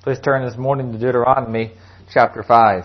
Please turn this morning to Deuteronomy chapter 5.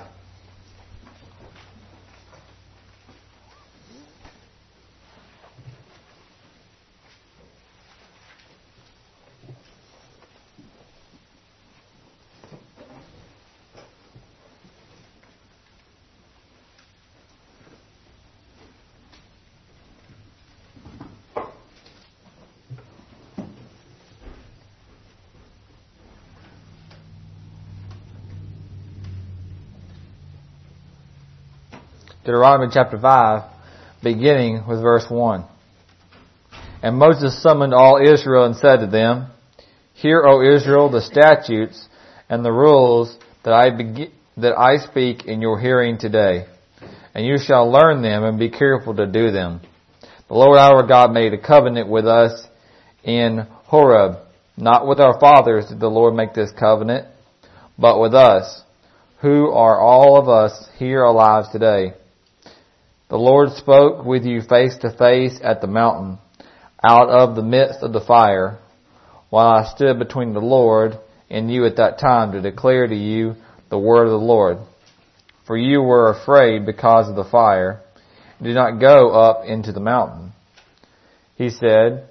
Deuteronomy chapter 5, beginning with verse 1. And Moses summoned all Israel and said to them, Hear, O Israel, the statutes and the rules that I speak in your hearing today, and you shall learn them and be careful to do them. The Lord our God made a covenant with us in Horeb. Not with our fathers did the Lord make this covenant, but with us, who are all of us here alive today. The Lord spoke with you face to face at the mountain, out of the midst of the fire, while I stood between the Lord and you at that time to declare to you the word of the Lord. For you were afraid because of the fire, and did not go up into the mountain. He said,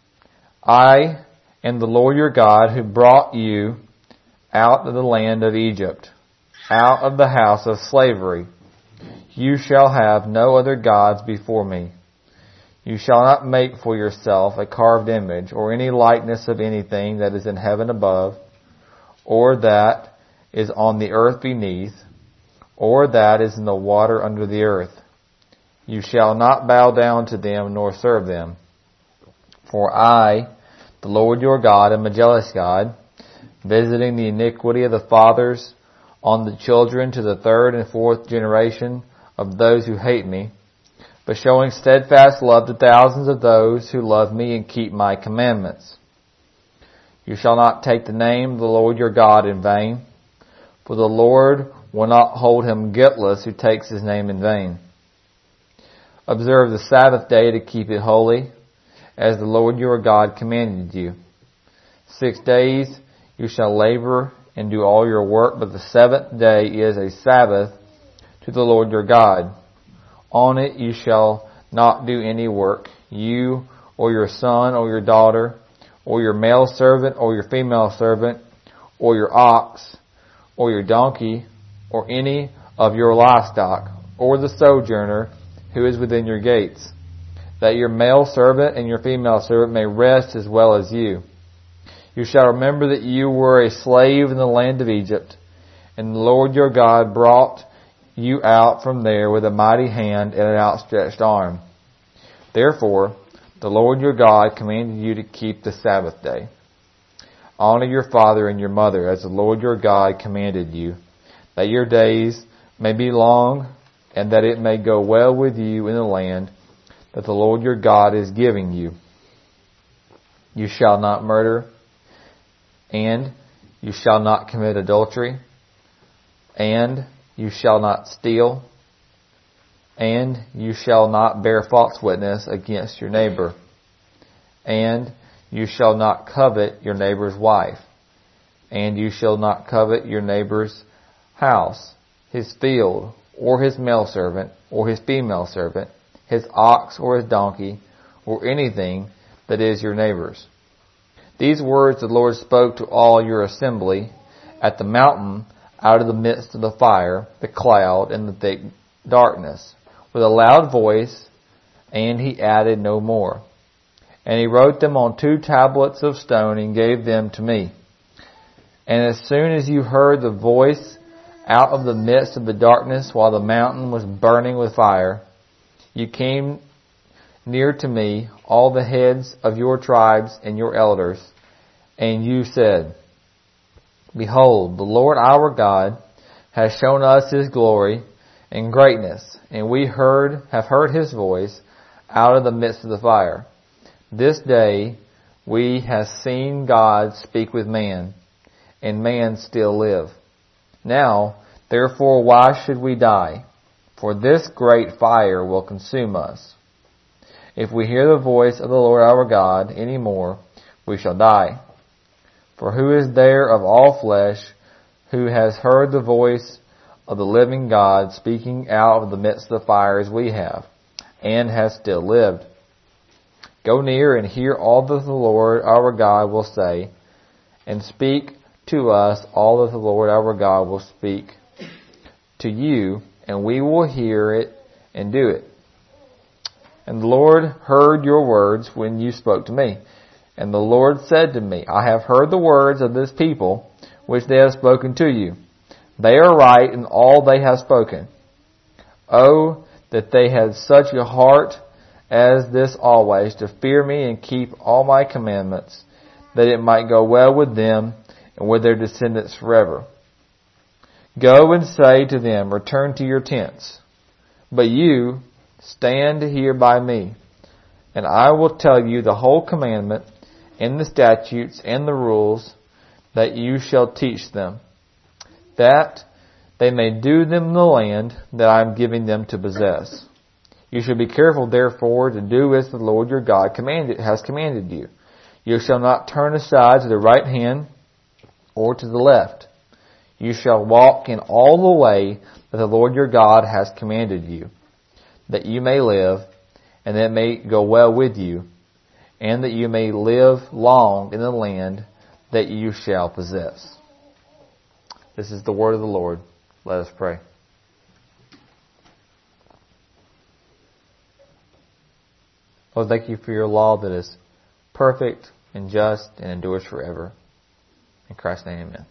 I am the Lord your God who brought you out of the land of Egypt, out of the house of slavery. You shall have no other gods before me. You shall not make for yourself a carved image or any likeness of anything that is in heaven above, or that is on the earth beneath, or that is in the water under the earth. You shall not bow down to them nor serve them. For I, the Lord your God, am a jealous God, visiting the iniquity of the fathers on the children to the third and fourth generation of those who hate me, but showing steadfast love to thousands of those who love me and keep my commandments. You shall not take the name of the Lord your God in vain, for the Lord will not hold him guiltless who takes his name in vain. Observe the Sabbath day to keep it holy, as the Lord your God commanded you. 6 days you shall labor and do all your work, but the seventh day is a Sabbath to the Lord your God. On it you shall not do any work, you or your son or your daughter, or your male servant or your female servant, or your ox or your donkey, or any of your livestock, or the sojourner who is within your gates, that your male servant and your female servant may rest as well as you. You shall remember that you were a slave in the land of Egypt, and the Lord your God brought you out from there with a mighty hand and an outstretched arm. Therefore, the Lord your God commanded you to keep the Sabbath day. Honor your father and your mother as the Lord your God commanded you, that your days may be long and that it may go well with you in the land that the Lord your God is giving you. You shall not murder, and you shall not commit adultery, and you shall not steal, and you shall not bear false witness against your neighbor, and you shall not covet your neighbor's wife, and you shall not covet your neighbor's house, his field, or his male servant, or his female servant, his ox or his donkey, or anything that is your neighbor's. These words the Lord spoke to all your assembly at the mountain out of the midst of the fire, the cloud, and the thick darkness, with a loud voice, and he added no more. And he wrote them on 2 tablets of stone and gave them to me. And as soon as you heard the voice out of the midst of the darkness while the mountain was burning with fire, you came near to me, all the heads of your tribes and your elders, and you said, Behold, the Lord our God has shown us his glory and greatness, and we have heard his voice out of the midst of the fire. This day we have seen God speak with man, and man still live. Now, therefore, why should we die? For this great fire will consume us. If we hear the voice of the Lord our God any more, we shall die. For who is there of all flesh who has heard the voice of the living God speaking out of the midst of the fire as we have, and has still lived. Go near and hear all that the Lord our God will say, and speak to us all that the Lord our God will speak to you, and we will hear it and do it. And the Lord heard your words when you spoke to me. And the Lord said to me, I have heard the words of this people which they have spoken to you. They are right in all they have spoken. Oh, that they had such a heart as this always, to fear me and keep all my commandments, that it might go well with them and with their descendants forever. Go and say to them, return to your tents. But you, stand here by me, and I will tell you the whole commandment and the statutes and the rules that you shall teach them, that they may do them in the land that I am giving them to possess. You shall be careful, therefore, to do as the Lord your God has commanded you. You shall not turn aside to the right hand or to the left. You shall walk in all the way that the Lord your God has commanded you, that you may live, and that it may go well with you, and that you may live long in the land that you shall possess. This is the word of the Lord. Let us pray. Lord, thank you for your law that is perfect and just and endures forever. In Christ's name, amen.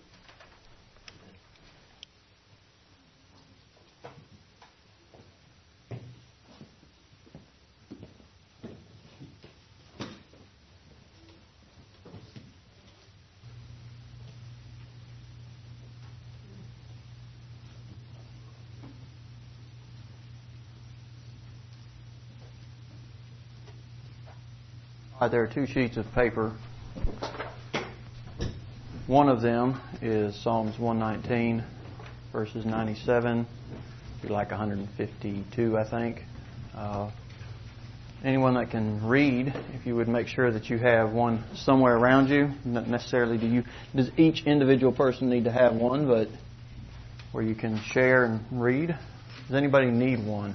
There are two sheets of paper. One of them is Psalms 119, verses 97 through like 152, I think. Anyone that can read, if you would make sure that you have one somewhere around you. Not necessarily does each individual person need to have one, but where you can share and read. Does anybody need one?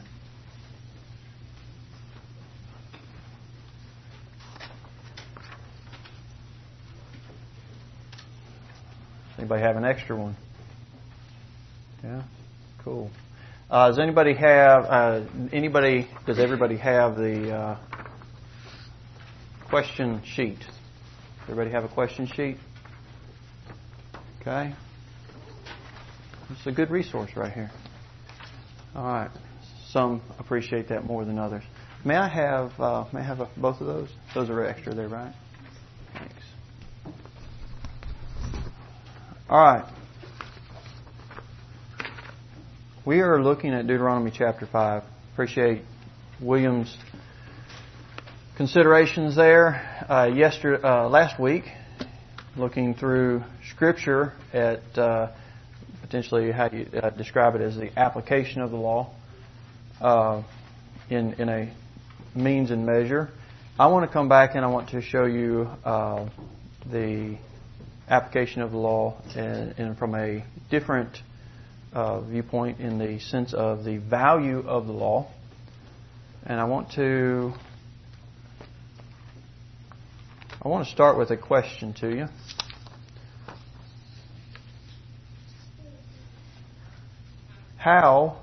Anybody have an extra one? Yeah, cool. Does anybody have? Does everybody have the question sheet? Does everybody have a question sheet? Okay, it's a good resource right here. All right, some appreciate that more than others. May I have both of those? Those are extra there, right? Thanks. All right. We are looking at Deuteronomy chapter 5. Appreciate William's considerations there. Last week, looking through Scripture at potentially how you describe it as the application of the law in a means and measure. I want to come back and I want to show you the application of the law and from a different viewpoint in the sense of the value of the law. And I want to start with a question to you. How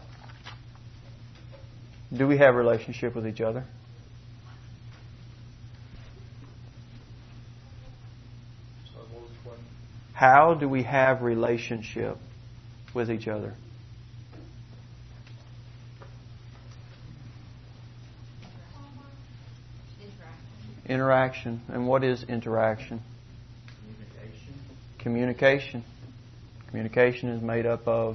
do we have a relationship with each other? How do we have relationship with each other? Interaction. And what is interaction? Communication. Communication is made up of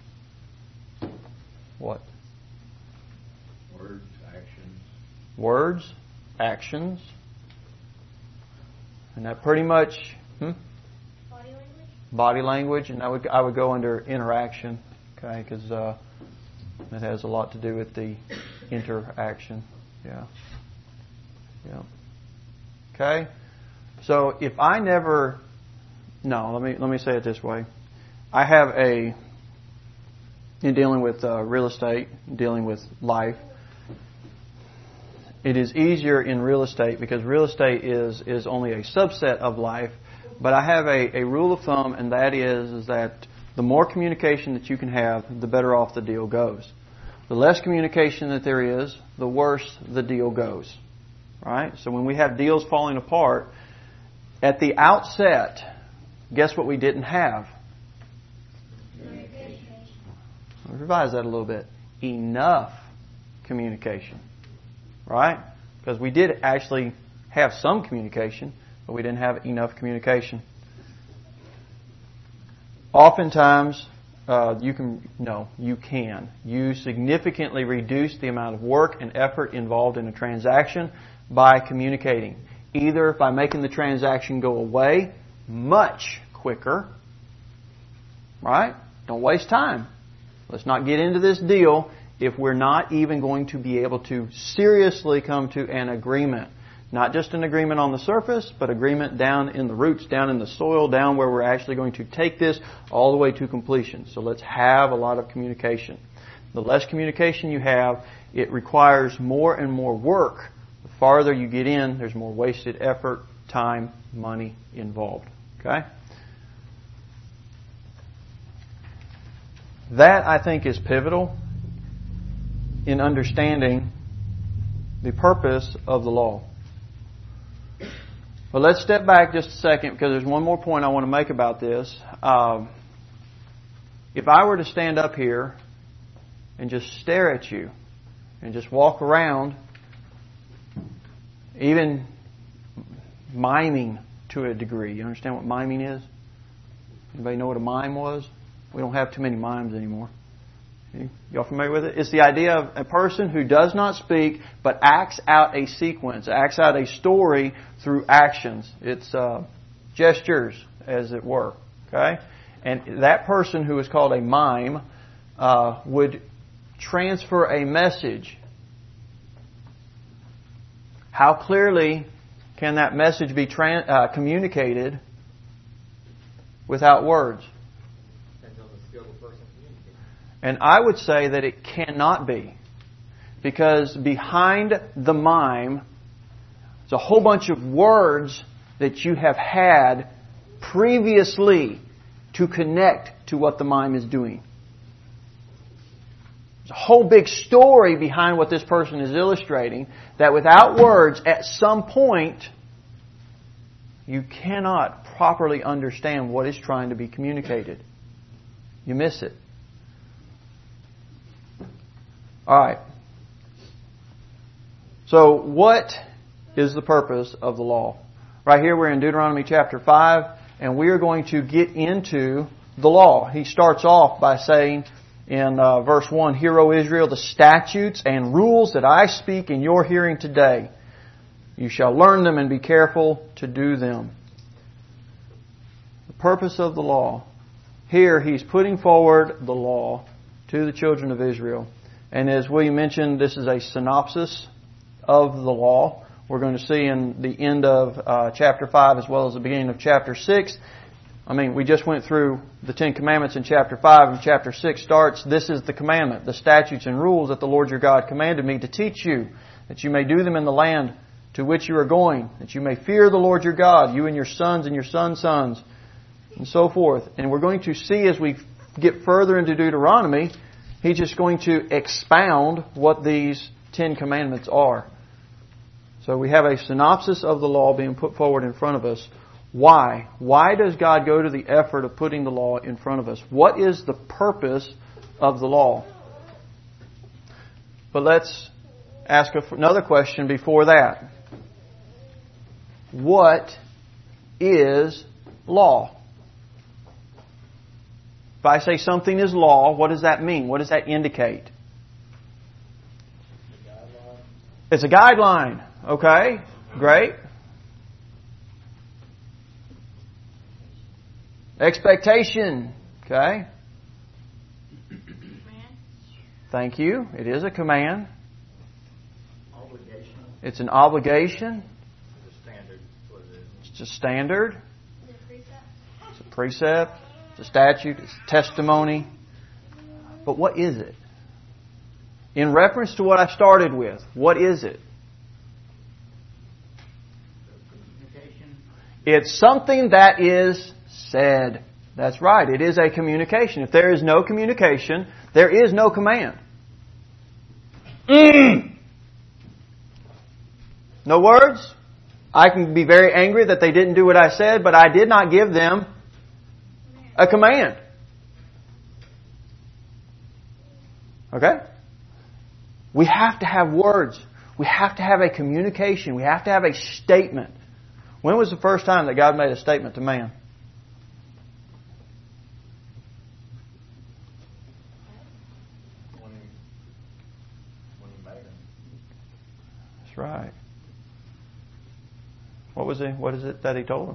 what? Words, actions. Words, actions. And that pretty much... Body language, and I would go under interaction, okay, because it has a lot to do with the interaction. Yeah. Okay. So if I never, let me say it this way: I have in dealing with real estate, dealing with life, it is easier in real estate because real estate is only a subset of life. But I have a rule of thumb, and that is that the more communication that you can have, the better off the deal goes. The less communication that there is, the worse the deal goes. Right? So when we have deals falling apart, at the outset, guess what we didn't have? I'll revise that a little bit. Enough communication. Right? Because we did actually have some communication, but we didn't have enough communication. Oftentimes, you can. You significantly reduce the amount of work and effort involved in a transaction by communicating. Either by making the transaction go away much quicker. Right? Don't waste time. Let's not get into this deal if we're not even going to be able to seriously come to an agreement. Not just an agreement on the surface, but agreement down in the roots, down in the soil, down where we're actually going to take this all the way to completion. So let's have a lot of communication. The less communication you have, it requires more and more work. The farther you get in, there's more wasted effort, time, money involved. Okay? That, I think, is pivotal in understanding the purpose of the law. But let's step back just a second because there's one more point I want to make about this. If I were to stand up here and just stare at you and just walk around, even miming to a degree. You understand what miming is? Anybody know what a mime was? We don't have too many mimes anymore. Y'all familiar with it? It's the idea of a person who does not speak but acts out a sequence, acts out a story through actions. It's gestures, as it were. Okay? And that person who is called a mime would transfer a message. How clearly can that message be communicated without words? And I would say that it cannot be. Because behind the mime is a whole bunch of words that you have had previously to connect to what the mime is doing. There's a whole big story behind what this person is illustrating that without words, at some point, you cannot properly understand what is trying to be communicated. You miss it. Alright. So, what is the purpose of the law? Right here we're in Deuteronomy chapter 5, and we are going to get into the law. He starts off by saying in verse 1, "Hear, O Israel, the statutes and rules that I speak in your hearing today. You shall learn them and be careful to do them." The purpose of the law. Here he's putting forward the law to the children of Israel. And as William mentioned, this is a synopsis of the law. We're going to see in the end of chapter 5 as well as the beginning of chapter 6. We just went through the 10 Commandments in chapter 5, and chapter 6 starts, "This is the commandment, the statutes and rules that the Lord your God commanded me to teach you, that you may do them in the land to which you are going, that you may fear the Lord your God, you and your sons and your sons' sons," and so forth. And we're going to see as we get further into Deuteronomy, he's just going to expound what these 10 commandments are. So we have a synopsis of the law being put forward in front of us. Why? Why does God go to the effort of putting the law in front of us? What is the purpose of the law? But let's ask another question before that. What is law? If I say something is law, what does that mean? What does that indicate? It's a guideline. Okay, great. Expectation. Okay. Thank you. It is a command. Obligation. It's an obligation. It's a standard. It's a standard. Is it a precept? It's a precept. It's a statute. It's a testimony. But what is it? In reference to what I started with, what is it? It's something that is said. That's right. It is a communication. If there is no communication, there is no command. No words? I can be very angry that they didn't do what I said, but I did not give them a command. Okay? We have to have words. We have to have a communication. We have to have a statement. When was the first time that God made a statement to man? When he made him. That's right. What is it that He told him?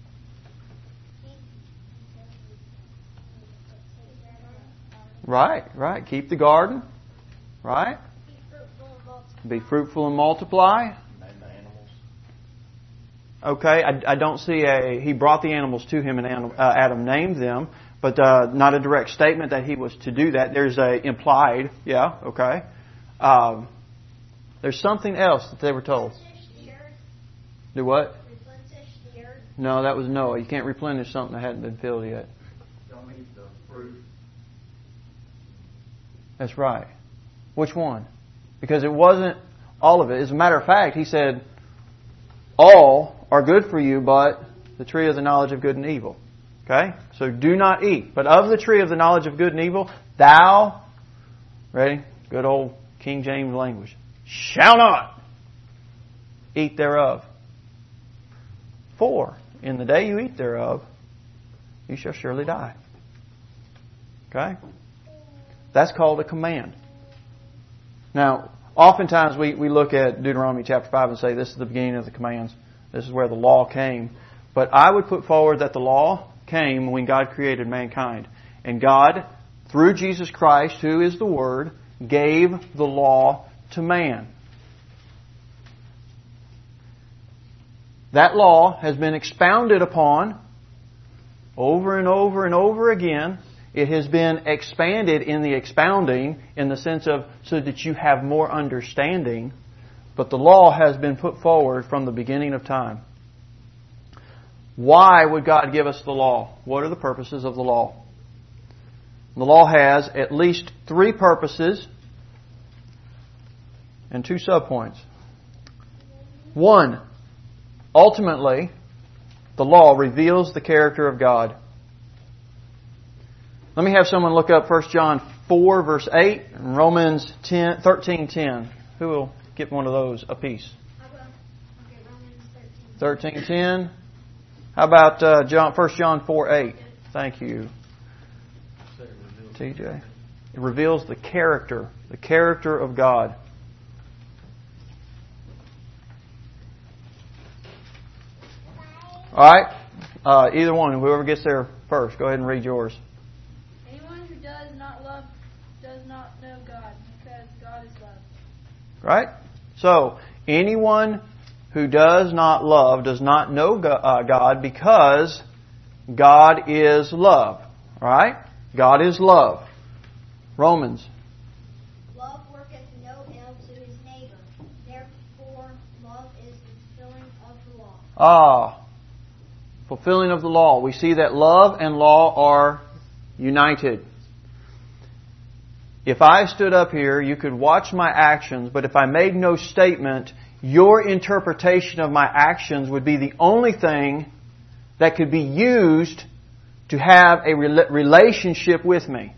Right. Keep the garden. Right? Be fruitful and multiply. Name the animals. Okay, I don't see he brought the animals to him and Adam named them, but not a direct statement that he was to do that. There's a implied, okay. There's something else that they were told. Do what? Replenish the earth. No, that was Noah. You can't replenish something that hadn't been filled yet. Don't eat the fruit. That's right. Which one? Because it wasn't all of it. As a matter of fact, He said, all are good for you, but the tree of the knowledge of good and evil. Okay? So do not eat. But of the tree of the knowledge of good and evil, thou, ready? Good old King James language, shall not eat thereof. For in the day you eat thereof, you shall surely die. Okay? That's called a command. Now, oftentimes we look at Deuteronomy chapter 5 and say this is the beginning of the commands. This is where the law came. But I would put forward that the law came when God created mankind. And God, through Jesus Christ, who is the Word, gave the law to man. That law has been expounded upon over and over and over again. It has been expanded in the expounding in the sense of so that you have more understanding. But the law has been put forward from the beginning of time. Why would God give us the law? What are the purposes of the law? The law has at least 3 purposes and 2 subpoints. 1, ultimately, the law reveals the character of God. Let me have someone look up 1 John 4, verse 8, and Romans 13:10. Who will get one of those apiece? I will. Okay, Romans 13. 13:10. How about 1 John 4:8? Thank you, TJ. It reveals the character of God. All right. Either one, whoever gets there first, go ahead and read yours. Anyone who does not love does not know God, because God is love. Right? So, anyone who does not love does not know God, because God is love. Right? God is love. Romans. Love worketh no ill to his neighbor. Therefore, love is the fulfilling of the law. Fulfilling of the law. We see that love and law are united. If I stood up here, you could watch my actions, but if I made no statement, your interpretation of my actions would be the only thing that could be used to have a relationship with me.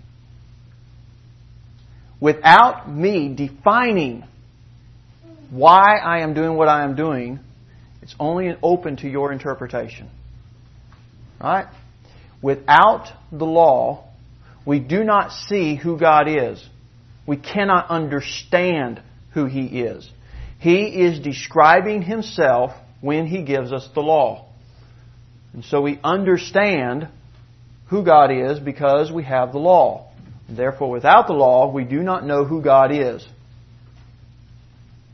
Without me defining why I am doing what I am doing, it's only open to your interpretation. Right? Without the law, we do not see who God is. We cannot understand who He is. He is describing Himself when He gives us the law. And so we understand who God is because we have the law. Therefore, without the law, we do not know who God is.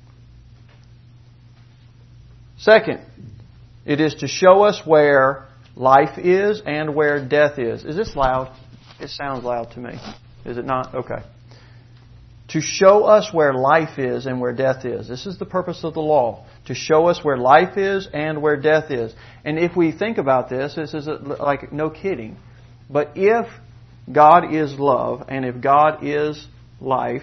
Second, it is to show us where life is and where death is. Is this loud? It sounds loud to me. Is it not? Okay. To show us where life is and where death is. This is the purpose of the law. To show us where life is and where death is. And if we think about this is like no kidding. But if God is love and if God is life,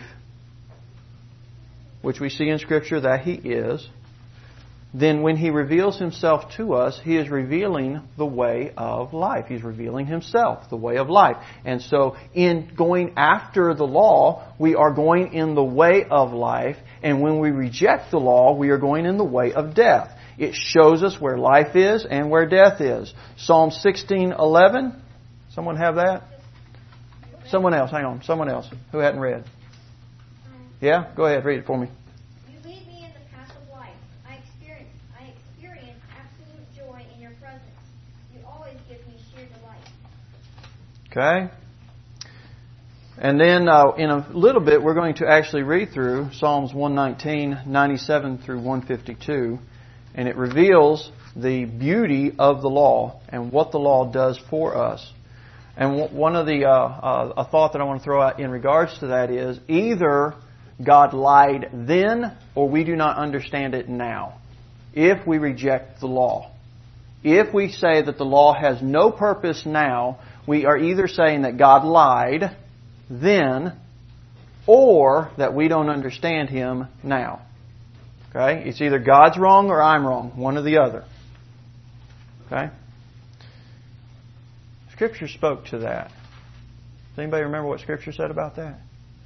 which we see in Scripture that He is, then when He reveals Himself to us, He is revealing the way of life. He's revealing Himself, the way of life. And so in going after the law, we are going in the way of life. And when we reject the law, we are going in the way of death. It shows us where life is and where death is. Psalm 16:11. Someone have that? Someone else. Hang on. Someone else who hadn't read. Yeah? Go ahead. Read it for me. You lead me in the path of life. I experience absolute joy in your presence. You always give me sheer delight. Okay. And then in a little bit, we're going to actually read through Psalms 119, 97 through 152. And it reveals the beauty of the law and what the law does for us. And one of the a thought that I want to throw out in regards to that is either God lied then or we do not understand it now. If we reject the law. If we say that the law has no purpose now, we are either saying that God lied then or that we don't understand Him now. Okay? It's either God's wrong or I'm wrong. One or the other. Okay? Scripture spoke to that. Does anybody remember what Scripture said about that?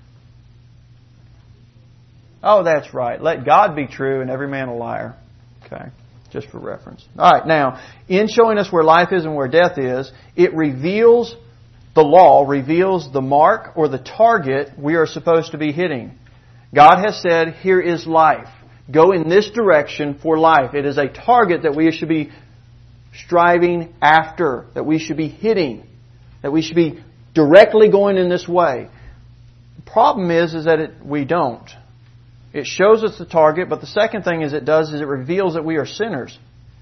Oh, that's right. Let God be true and every man a liar. Okay. Just for reference. Alright, now, in showing us where life is and where death is, it reveals, the law reveals the mark or the target we are supposed to be hitting. God has said, here is life. Go in this direction for life. It is a target that we should be striving after, that we should be hitting, that we should be directly going in this way. The problem is that we don't. It shows us the target, but the second thing it does is it reveals that we are sinners.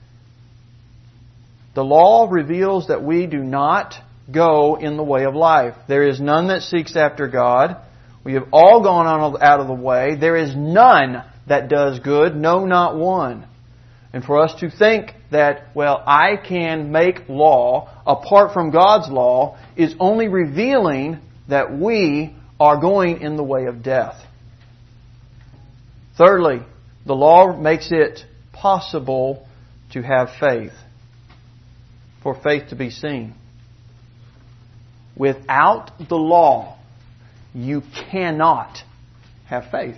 The law reveals that we do not go in the way of life. There is none that seeks after God. We have all gone out of the way. There is none that does good, no, not one. And for us to think that, well, I can make law apart from God's law is only revealing that we are going in the way of death. Thirdly, the law makes it possible to have faith, for faith to be seen. Without the law, you cannot have faith.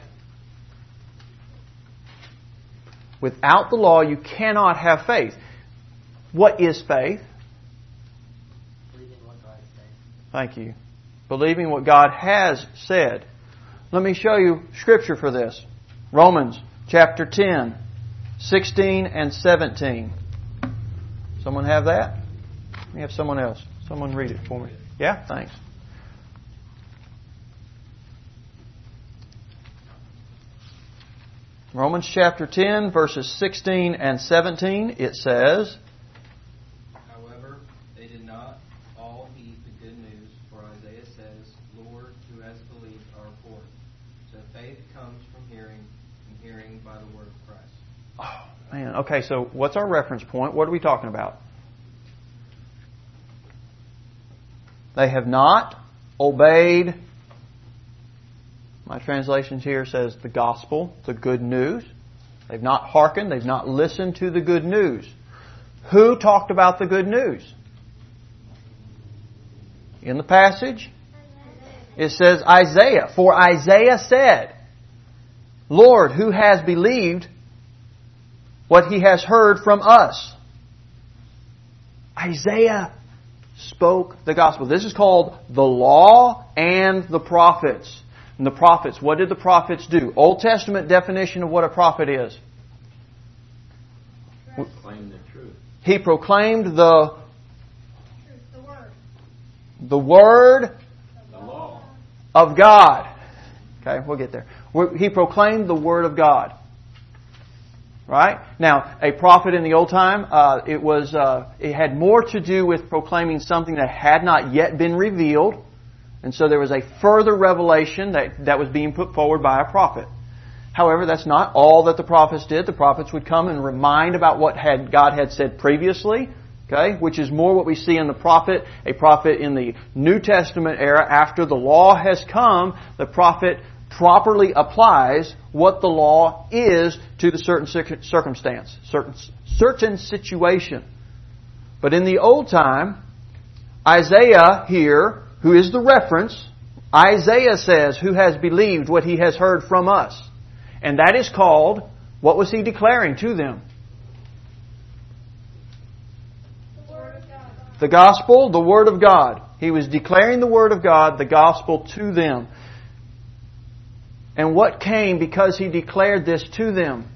Without the law, you cannot have faith. What is faith? Believing what God said. Thank you. Believing what God has said. Let me show you Scripture for this. Romans chapter 10, 16 and 17. Someone have that? Let me have someone else. Someone read it for me. Yeah? Thanks. Romans chapter 10, verses 16 and 17, it says, However, they did not all heed the good news, for Isaiah says, Lord, who has believed our report? So faith comes from hearing, and hearing by the word of Christ. Oh, man. Okay, so what's our reference point? What are we talking about? They have not obeyed. My translations here says the gospel, the good news. They've not hearkened. They've not listened to the good news. Who talked about the good news? In the passage, it says Isaiah. For Isaiah said, Lord, who has believed what he has heard from us? Isaiah spoke the gospel. This is called the law and the prophets. And the prophets, what did the prophets do? Old Testament definition of what a prophet is. Proclaim the truth. He proclaimed the The word. word The law. of God. Okay, we'll get there. He proclaimed the word of God. Right? Now, a prophet in the old time, it had more to do with proclaiming something that had not yet been revealed. And so there was a further revelation that was being put forward by a prophet. However, that's not all that the prophets did. The prophets would come and remind about what God had said previously, okay, which is more what we see in a prophet in the New Testament era. After the law has come, the prophet properly applies what the law is to the certain circumstance, certain situation. But in the old time, Isaiah here, who is the reference, Isaiah says, who has believed what he has heard from us. And that is called, what was he declaring to them? The Word of God. The gospel, the Word of God. He was declaring the Word of God, the gospel to them. And what came because he declared this to them?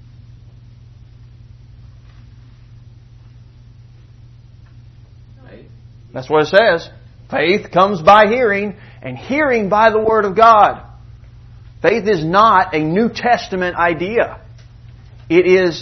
Faith. That's what it says. Faith comes by hearing, and hearing by the Word of God. Faith is not a New Testament idea. It is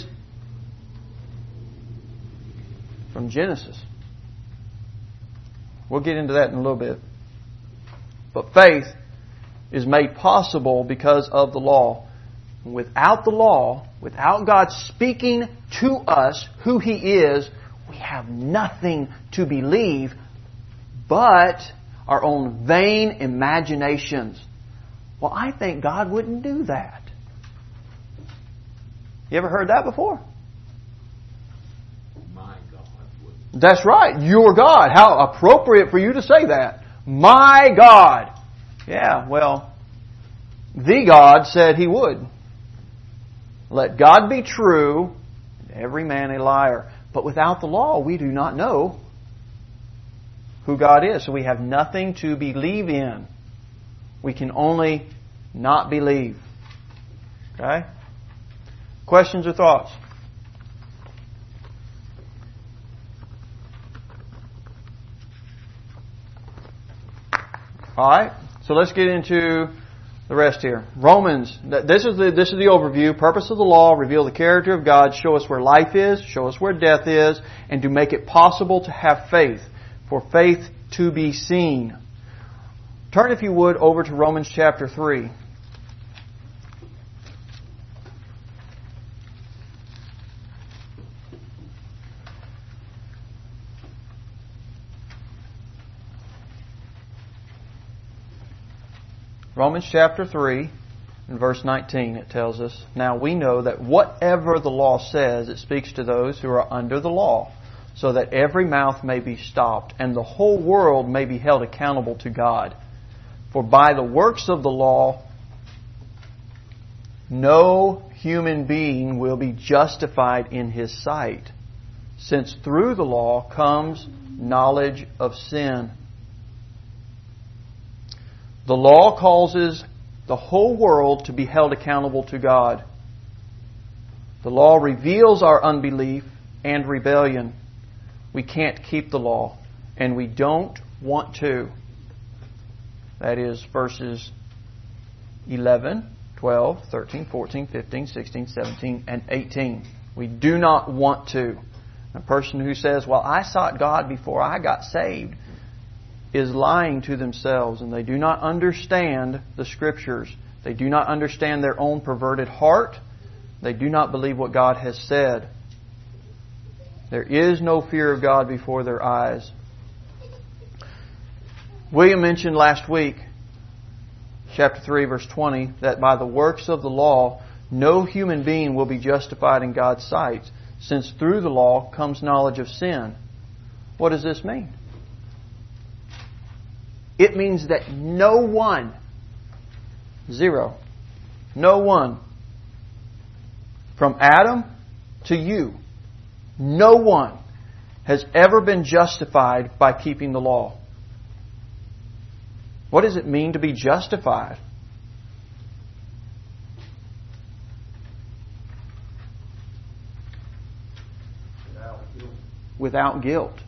from Genesis. We'll get into that in a little bit. But faith is made possible because of the law. Without the law, without God speaking to us who He is, we have nothing to believe but our own vain imaginations. Well, I think God wouldn't do that. You ever heard that before? My God would. That's right. Your God. How appropriate for you to say that. My God. Yeah, well, the God said He would. Let God be true, and every man a liar. But without the law, we do not know who God is. So we have nothing to believe in. We can only not believe. Okay? Questions or thoughts? All right. So let's get into the rest here. Romans. This is the overview. Purpose of the law: reveal the character of God, show us where life is, show us where death is, and to make it possible to have faith. For faith to be seen. Turn, if you would, over to Romans chapter 3. Romans chapter 3, in verse 19, it tells us, "Now we know that whatever the law says, it speaks to those who are under the law, so that every mouth may be stopped, and the whole world may be held accountable to God. For by the works of the law, no human being will be justified in his sight, since through the law comes knowledge of sin." The law causes the whole world to be held accountable to God. The law reveals our unbelief and rebellion. We can't keep the law, and we don't want to. That is verses 11, 12, 13, 14, 15, 16, 17, and 18. We do not want to. A person who says, "Well, I sought God before I got saved," is lying to themselves, and they do not understand the Scriptures. They do not understand their own perverted heart. They do not believe what God has said. There is no fear of God before their eyes. William mentioned last week, chapter 3, verse 20, that by the works of the law, no human being will be justified in God's sight, since through the law comes knowledge of sin. What does this mean? It means that no one, zero, no one, from Adam to you, no one has ever been justified by keeping the law. What does it mean to be justified? Without guilt.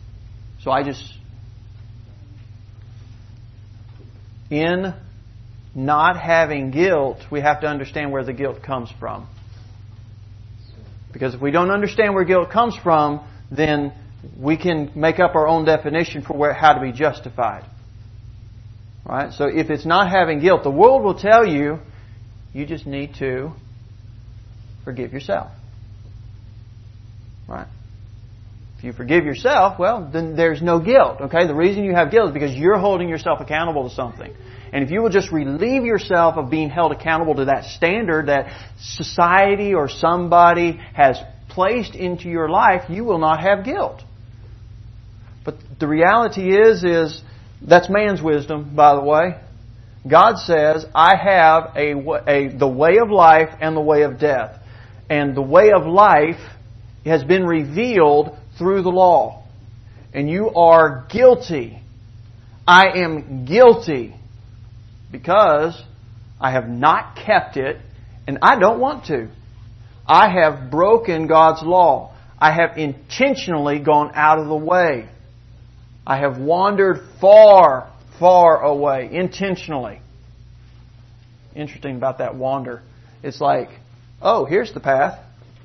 So in not having guilt, we have to understand where the guilt comes from. Because if we don't understand where guilt comes from, then we can make up our own definition for how to be justified. Right? So if it's not having guilt, the world will tell you, you just need to forgive yourself. Right? If you forgive yourself, well, then there's no guilt. Okay? The reason you have guilt is because you're holding yourself accountable to something. And if you will just relieve yourself of being held accountable to that standard that society or somebody has placed into your life, you will not have guilt. But the reality is that's man's wisdom, by the way. God says, I have the way of life and the way of death. And the way of life has been revealed through the law. And you are guilty. I am guilty because I have not kept it and I don't want to. I have broken God's law. I have intentionally gone out of the way. I have wandered far, far away, intentionally. Interesting about that wander. It's like, oh, here's the path.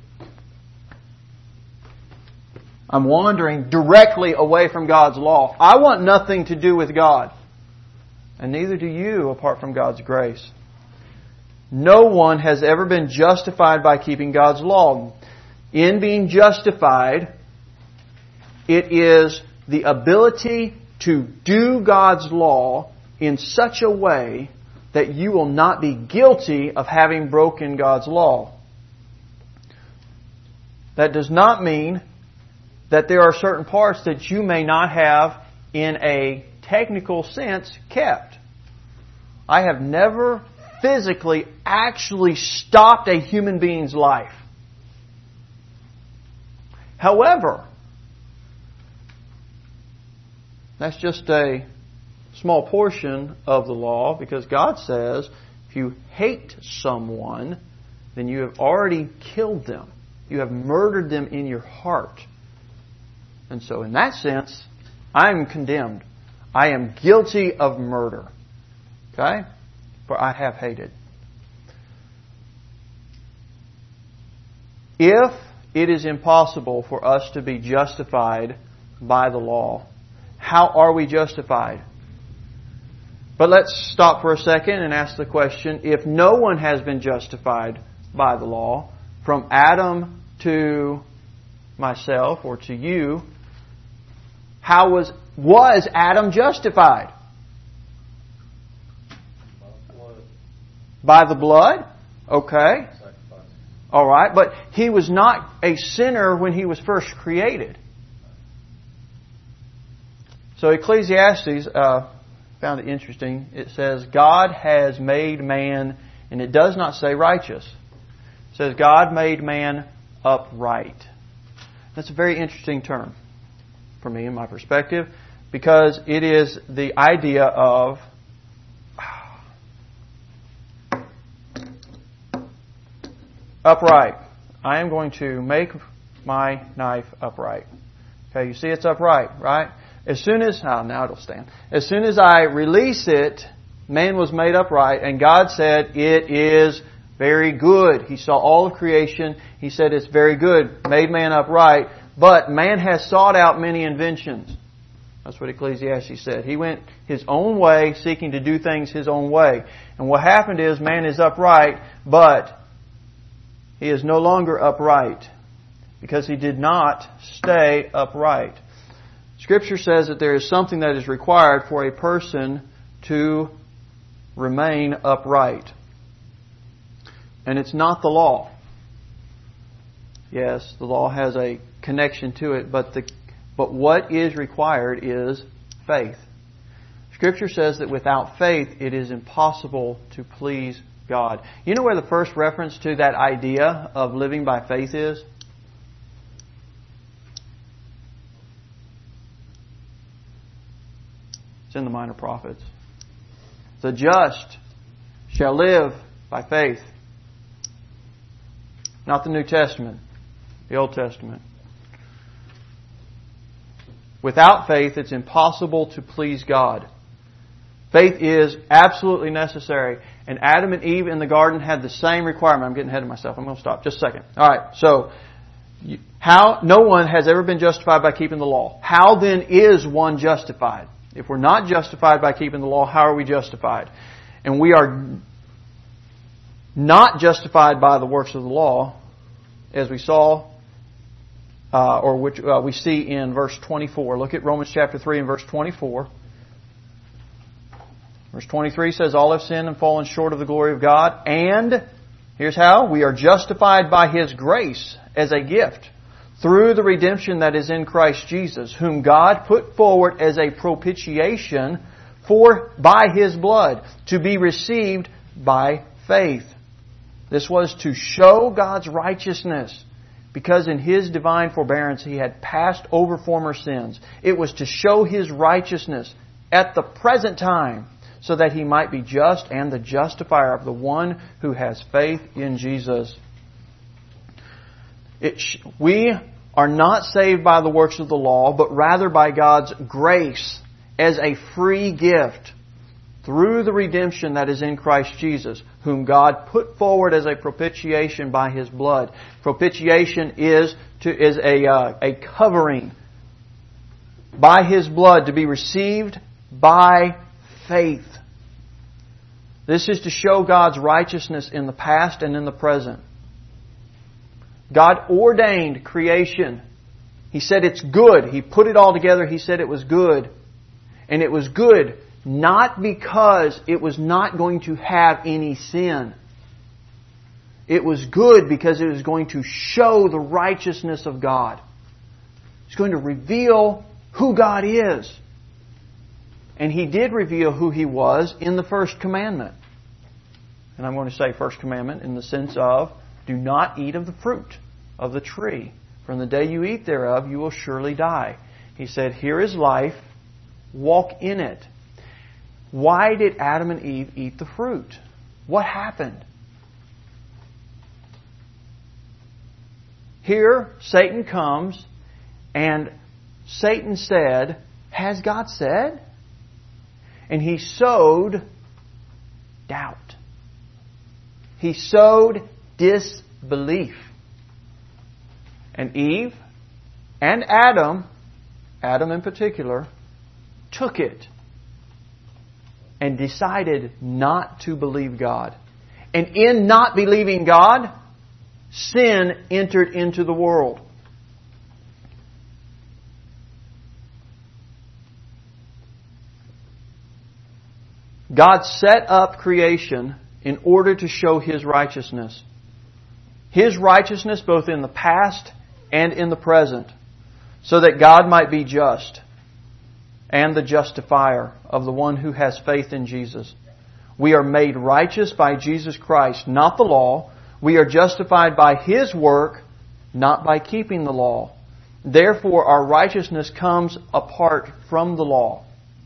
I'm wandering directly away from God's law. I want nothing to do with God. And neither do you apart from God's grace. No one has ever been justified by keeping God's law. In being justified, it is the ability to do God's law in such a way that you will not be guilty of having broken God's law. That does not mean that there are certain parts that you may not have, in a technical sense, kept. I have never physically actually stopped a human being's life. However, that's just a small portion of the law, because God says if you hate someone, then you have already killed them. You have murdered them in your heart. And so in that sense, I am condemned. I am guilty of murder. Okay? For I have hated. If it is impossible for us to be justified by the law, how are we justified? But let's stop for a second and ask the question, if no one has been justified by the law, from Adam to myself or to you, how was Adam justified? By the blood? Okay. All right. But he was not a sinner when he was first created. So Ecclesiastes found it interesting. It says, God has made man, and it does not say righteous. It says, God made man upright. That's a very interesting term for me in my perspective, because it is the idea of upright. I am going to make my knife upright. Okay, you see it's upright, right? As soon as, now it'll stand. As soon as I release it, man was made upright, and God said, it is very good. He saw all of creation. He said it's very good. Made man upright. But man has sought out many inventions. That's what Ecclesiastes said. He went his own way, seeking to do things his own way. And what happened is, man is upright, but he is no longer upright because he did not stay upright. Scripture says that there is something that is required for a person to remain upright. And it's not the law. Yes, the law has a connection to it, but what is required is faith. Scripture says that without faith it is impossible to please God. You know where the first reference to that idea of living by faith is? It's in the Minor Prophets. The just shall live by faith. Not the New Testament, the Old Testament. Without faith, it's impossible to please God. Faith is absolutely necessary. And Adam and Eve in the garden had the same requirement. I'm getting ahead of myself. I'm going to stop just a second. All right. So, no one has ever been justified by keeping the law. How then is one justified? If we're not justified by keeping the law, how are we justified? And we are not justified by the works of the law, as we saw, or which we see in verse 24. Look at Romans chapter 3 and verse 24. Verse 23 says, all have sinned and fallen short of the glory of God. And, here's how, we are justified by His grace as a gift through the redemption that is in Christ Jesus, whom God put forward as a propitiation by His blood, to be received by faith. This was to show God's righteousness, because in His divine forbearance He had passed over former sins. It was to show His righteousness at the present time, so that He might be just and the justifier of the one who has faith in Jesus. We are not saved by the works of the law, but rather by God's grace as a free gift through the redemption that is in Christ Jesus, whom God put forward as a propitiation by His blood. Propitiation is a covering by His blood to be received by faith. This is to show God's righteousness in the past and in the present. God ordained creation. He said it's good. He put it all together. He said it was good. And it was good not because it was not going to have any sin. It was good because it was going to show the righteousness of God. It's going to reveal who God is. And He did reveal who He was in the first commandment. And I'm going to say first commandment in the sense of, do not eat of the fruit of the tree. From the day you eat thereof, you will surely die. He said, here is life, walk in it. Why did Adam and Eve eat the fruit? What happened? Here, Satan comes, and Satan said, has God said? And he sowed doubt. He sowed disbelief. And Eve and Adam in particular, took it and decided not to believe God. And in not believing God, sin entered into the world. God set up creation in order to show His righteousness. His righteousness both in the past and in the present, so that God might be just and the justifier of the one who has faith in Jesus. We are made righteous by Jesus Christ, not the law. We are justified by His work, not by keeping the law. Therefore, our righteousness comes apart from the law.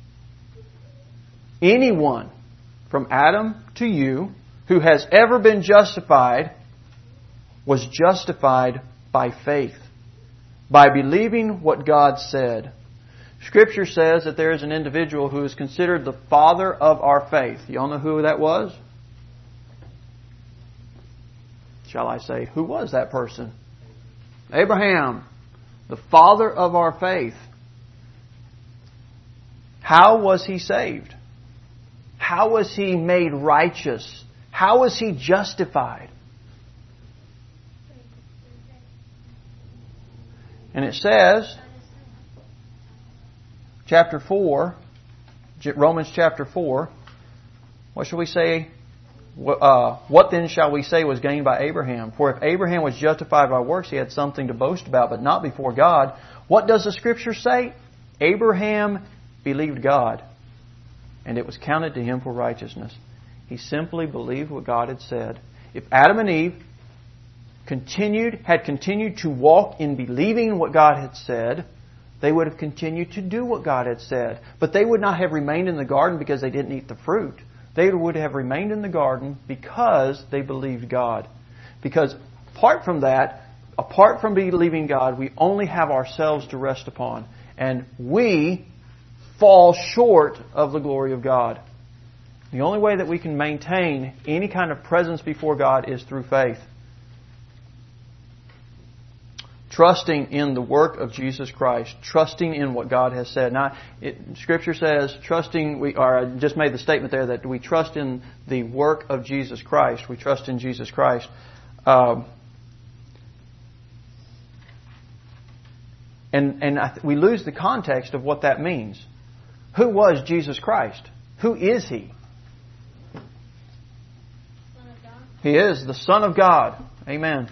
Anyone, from Adam to you, who has ever been justified, was justified by faith, by believing what God said. Scripture says that there is an individual who is considered the father of our faith. You all know who that was? Shall I say, who was that person? Abraham, the father of our faith. How was he saved? How was he made righteous? How was he justified? And it says, chapter 4, Romans chapter 4, what shall we say? What then shall we say was gained by Abraham? For if Abraham was justified by works, he had something to boast about, but not before God. What does the Scripture say? Abraham believed God, and it was counted to him for righteousness. He simply believed what God had said. If Adam and Eve had continued to walk in believing what God had said, they would have continued to do what God had said. But they would not have remained in the garden because they didn't eat the fruit. They would have remained in the garden because they believed God. Because apart from that, apart from believing God, we only have ourselves to rest upon. And we fall short of the glory of God. The only way that we can maintain any kind of presence before God is through faith. Trusting in the work of Jesus Christ. Trusting in what God has said. Now, Scripture says, I just made the statement there that we trust in the work of Jesus Christ. We trust in Jesus Christ. We lose the context of what that means. Who was Jesus Christ? Who is He? Son of God. He is the Son of God. Amen.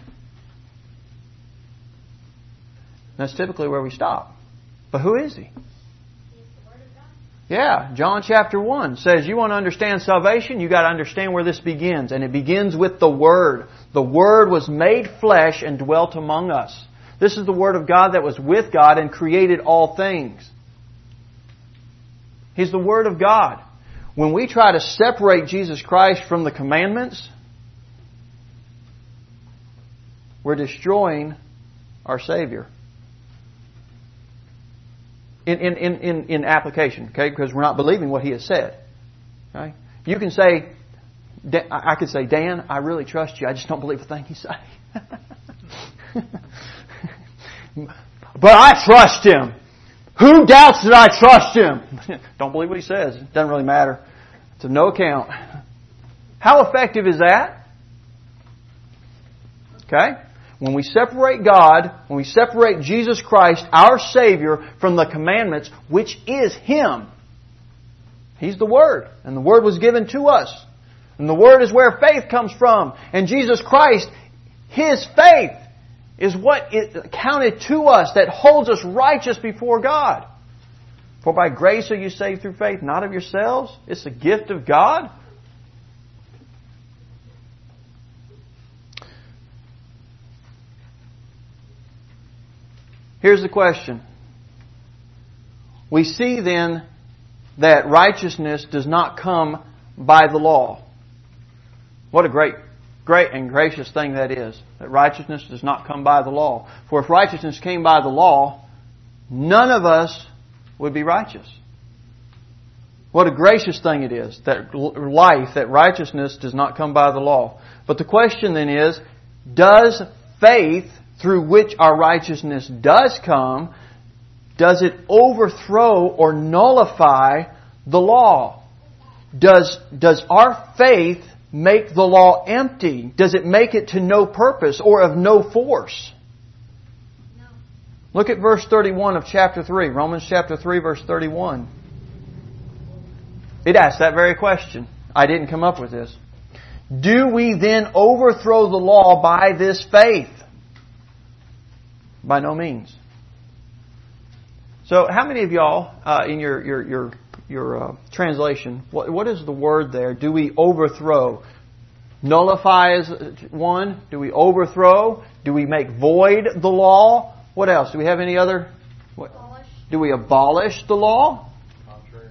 That's typically where we stop. But who is He? He is the Word of God. Yeah, John chapter 1 says you want to understand salvation, you got to understand where this begins. And it begins with the Word. The Word was made flesh and dwelt among us. This is the Word of God that was with God and created all things. He's the Word of God. When we try to separate Jesus Christ from the commandments, we're destroying our Savior. In application, okay? Because we're not believing what He has said. Okay? You can say, I could say, Dan, I really trust you. I just don't believe a thing you say. But I trust Him. Who doubts that I trust Him? Don't believe what He says. It doesn't really matter. It's of no account. How effective is that? Okay? When we separate God, when we separate Jesus Christ, our Savior, from the commandments, which is Him. He's the Word. And the Word was given to us. And the Word is where faith comes from. And Jesus Christ, His faith, is what is counted to us that holds us righteous before God. For by grace are you saved through faith, not of yourselves. It's a gift of God. Here's the question. We see then that righteousness does not come by the law. What a great and gracious thing that is. That righteousness does not come by the law. For if righteousness came by the law, none of us would be righteous. What a gracious thing it is. That life, that righteousness does not come by the law. But the question then is, does faith through which our righteousness does come, does it overthrow or nullify the law? Does our faith make the law empty? Does it make it to no purpose or of no force? No. Look at verse 31 of chapter 3. Romans chapter 3, verse 31. It asks that very question. I didn't come up with this. Do we then overthrow the law by this faith? By no means. So, how many of y'all in your translation, what is the word there? Do we overthrow? Nullify is one. Do we overthrow? Do we make void the law? What else? Do we have any other? What? Abolish. Do we abolish the law? Contrary.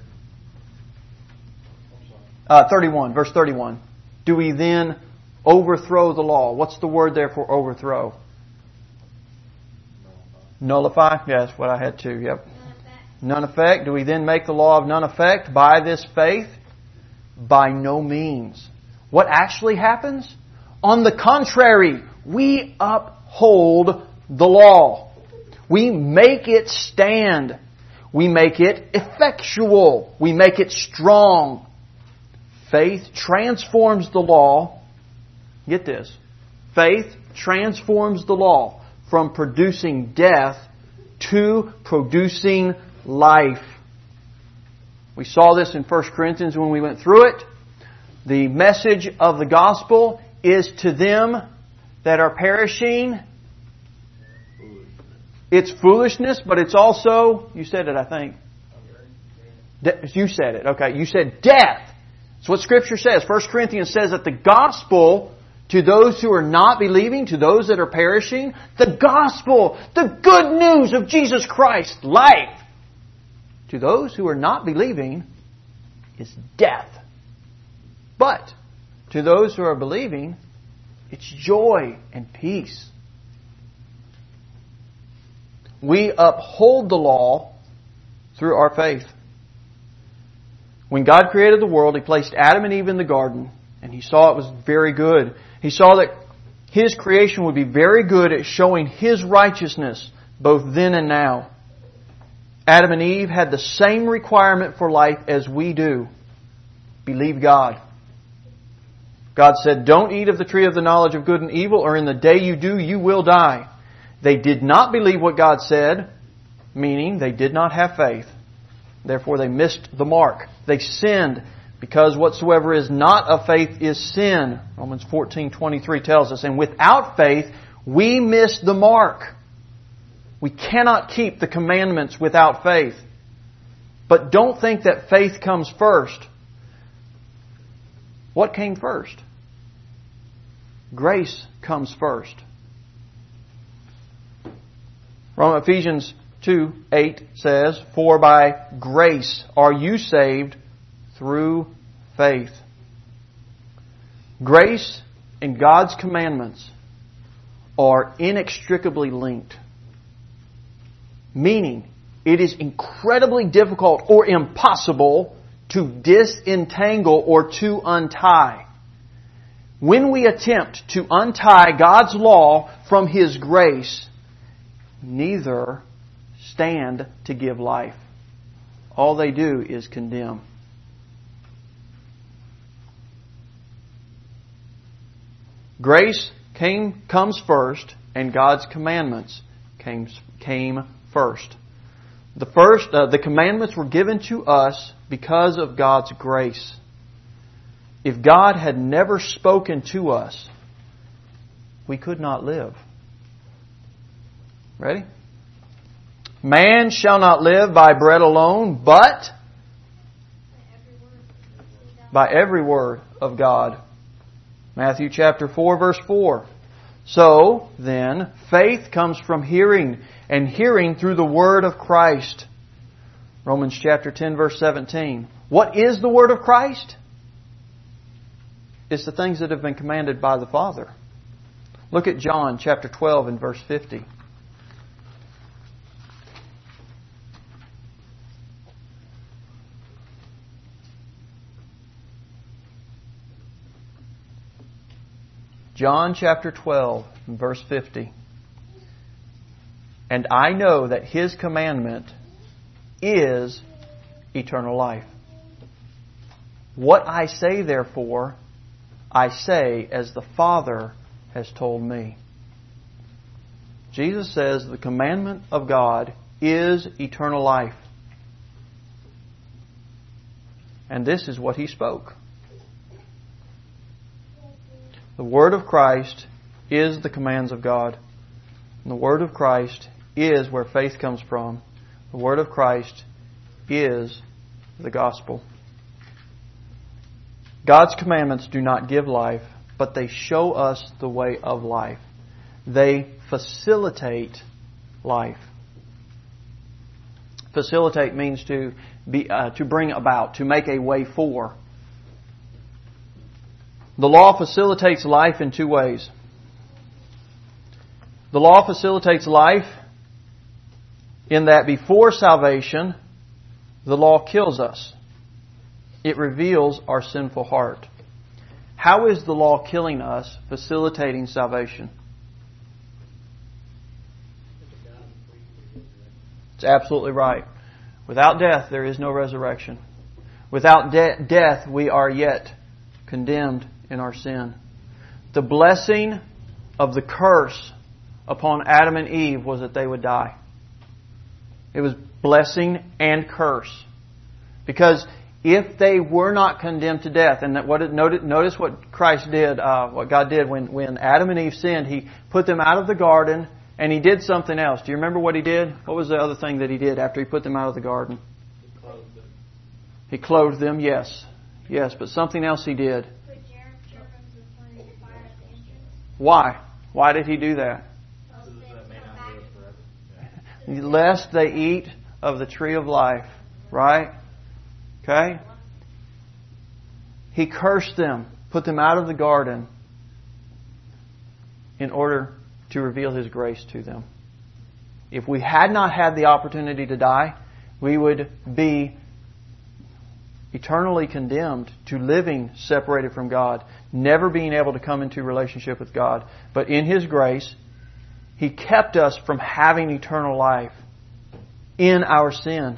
31, verse 31. Do we then overthrow the law? What's the word there for overthrow? Nullify? Yes, what I had to. Yep. None effect. Do we then make the law of none effect by this faith? By no means. What actually happens? On the contrary, we uphold the law. We make it stand. We make it effectual. We make it strong. Faith transforms the law. Get this. Faith transforms the law from producing death to producing life. We saw this in 1 Corinthians when we went through it. The message of the gospel is to them that are perishing. It's foolishness, but it's also, you said it, I think. You said it. Okay, you said death. That's what Scripture says. 1 Corinthians says that the gospel, to those who are not believing, to those that are perishing, the gospel, the good news of Jesus Christ, life. To those who are not believing is death. But to those who are believing, it's joy and peace. We uphold the law through our faith. When God created the world, He placed Adam and Eve in the garden, and He saw it was very good. He saw that His creation would be very good at showing His righteousness, both then and now. Adam and Eve had the same requirement for life as we do. Believe God. God said, don't eat of the tree of the knowledge of good and evil, or in the day you do, you will die. They did not believe what God said, meaning they did not have faith. Therefore they missed the mark. They sinned, because whatsoever is not of faith is sin. Romans 14:23 tells us. And without faith, we miss the mark. We cannot keep the commandments without faith. But don't think that faith comes first. What came first? Grace comes first. Ephesians 2:8 says, for by grace are you saved through faith. Grace and God's commandments are inextricably linked. Meaning, it is incredibly difficult or impossible to disentangle or to untie. When we attempt to untie God's law from His grace, neither stand to give life. All they do is condemn. Grace comes first, and God's commandments came first. The commandments were given to us because of God's grace. If God had never spoken to us, we could not live. Ready? Man shall not live by bread alone, but by every word of God. Matthew chapter 4, verse 4. So, then, faith comes from hearing, and hearing through the word of Christ. Romans chapter 10, verse 17. What is the word of Christ? It's the things that have been commanded by the Father. Look at John chapter 12 and verse 50. John chapter 12 and verse 50. And I know that His commandment is eternal life. What I say, therefore, I say as the Father has told me. Jesus says the commandment of God is eternal life. And this is what He spoke. The Word of Christ is the commands of God. And the Word of Christ is where faith comes from. The Word of Christ is the gospel. God's commandments do not give life, but they show us the way of life. They facilitate life. Facilitate means to bring about, to make a way for. The law facilitates life in two ways. The law facilitates life in that before salvation, the law kills us. It reveals our sinful heart. How is the law killing us, facilitating salvation? It's absolutely right. Without death, there is no resurrection. Without death, we are yet condemned in our sin. The blessing of the curse upon Adam and Eve was that they would die. It was blessing and curse. Because if they were not condemned to death, and notice what Christ did, what God did when Adam and Eve sinned, He put them out of the garden, and He did something else. Do you remember what He did? What was the other thing that He did after He put them out of the garden? He clothed them, yes. Yes, but something else He did. Why? Why did He do that? Lest they eat of the tree of life. Right? Okay? He cursed them, put them out of the garden in order to reveal His grace to them. If we had not had the opportunity to die, we would be eternally condemned to living separated from God, never being able to come into relationship with God. But in His grace, He kept us from having eternal life in our sin.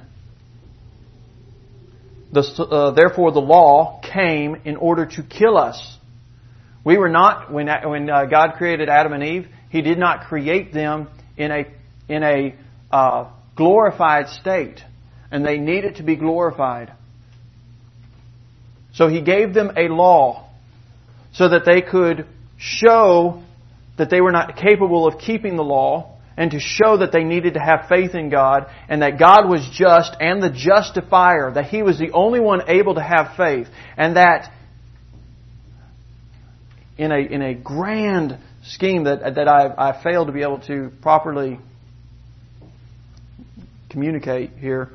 Therefore, the law came in order to kill us. We were not, when God created Adam and Eve, He did not create them in a glorified state. And they needed to be glorified. So He gave them a law so that they could show that they were not capable of keeping the law, and to show that they needed to have faith in God, and that God was just and the justifier, that He was the only one able to have faith, and that in a grand scheme that I failed to be able to properly communicate here,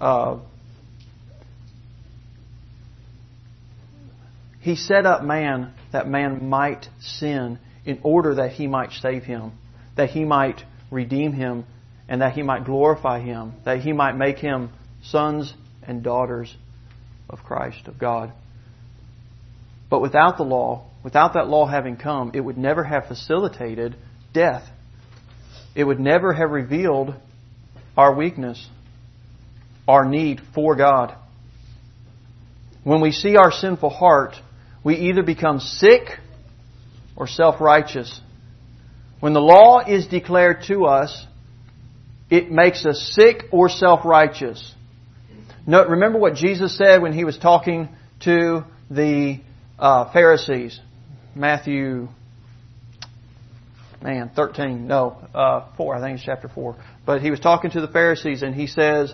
He set up man that man might sin in order that He might save him, that He might redeem him, and that He might glorify him, that He might make him sons and daughters of Christ, of God. But without the law, without that law having come, it would never have facilitated death. It would never have revealed our weakness, our need for God. When we see our sinful heart, we either become sick or self-righteous. When the law is declared to us, it makes us sick or self-righteous. Remember what Jesus said when He was talking to the Pharisees. Matthew 13. 4. I think it's chapter 4. But He was talking to the Pharisees, and He says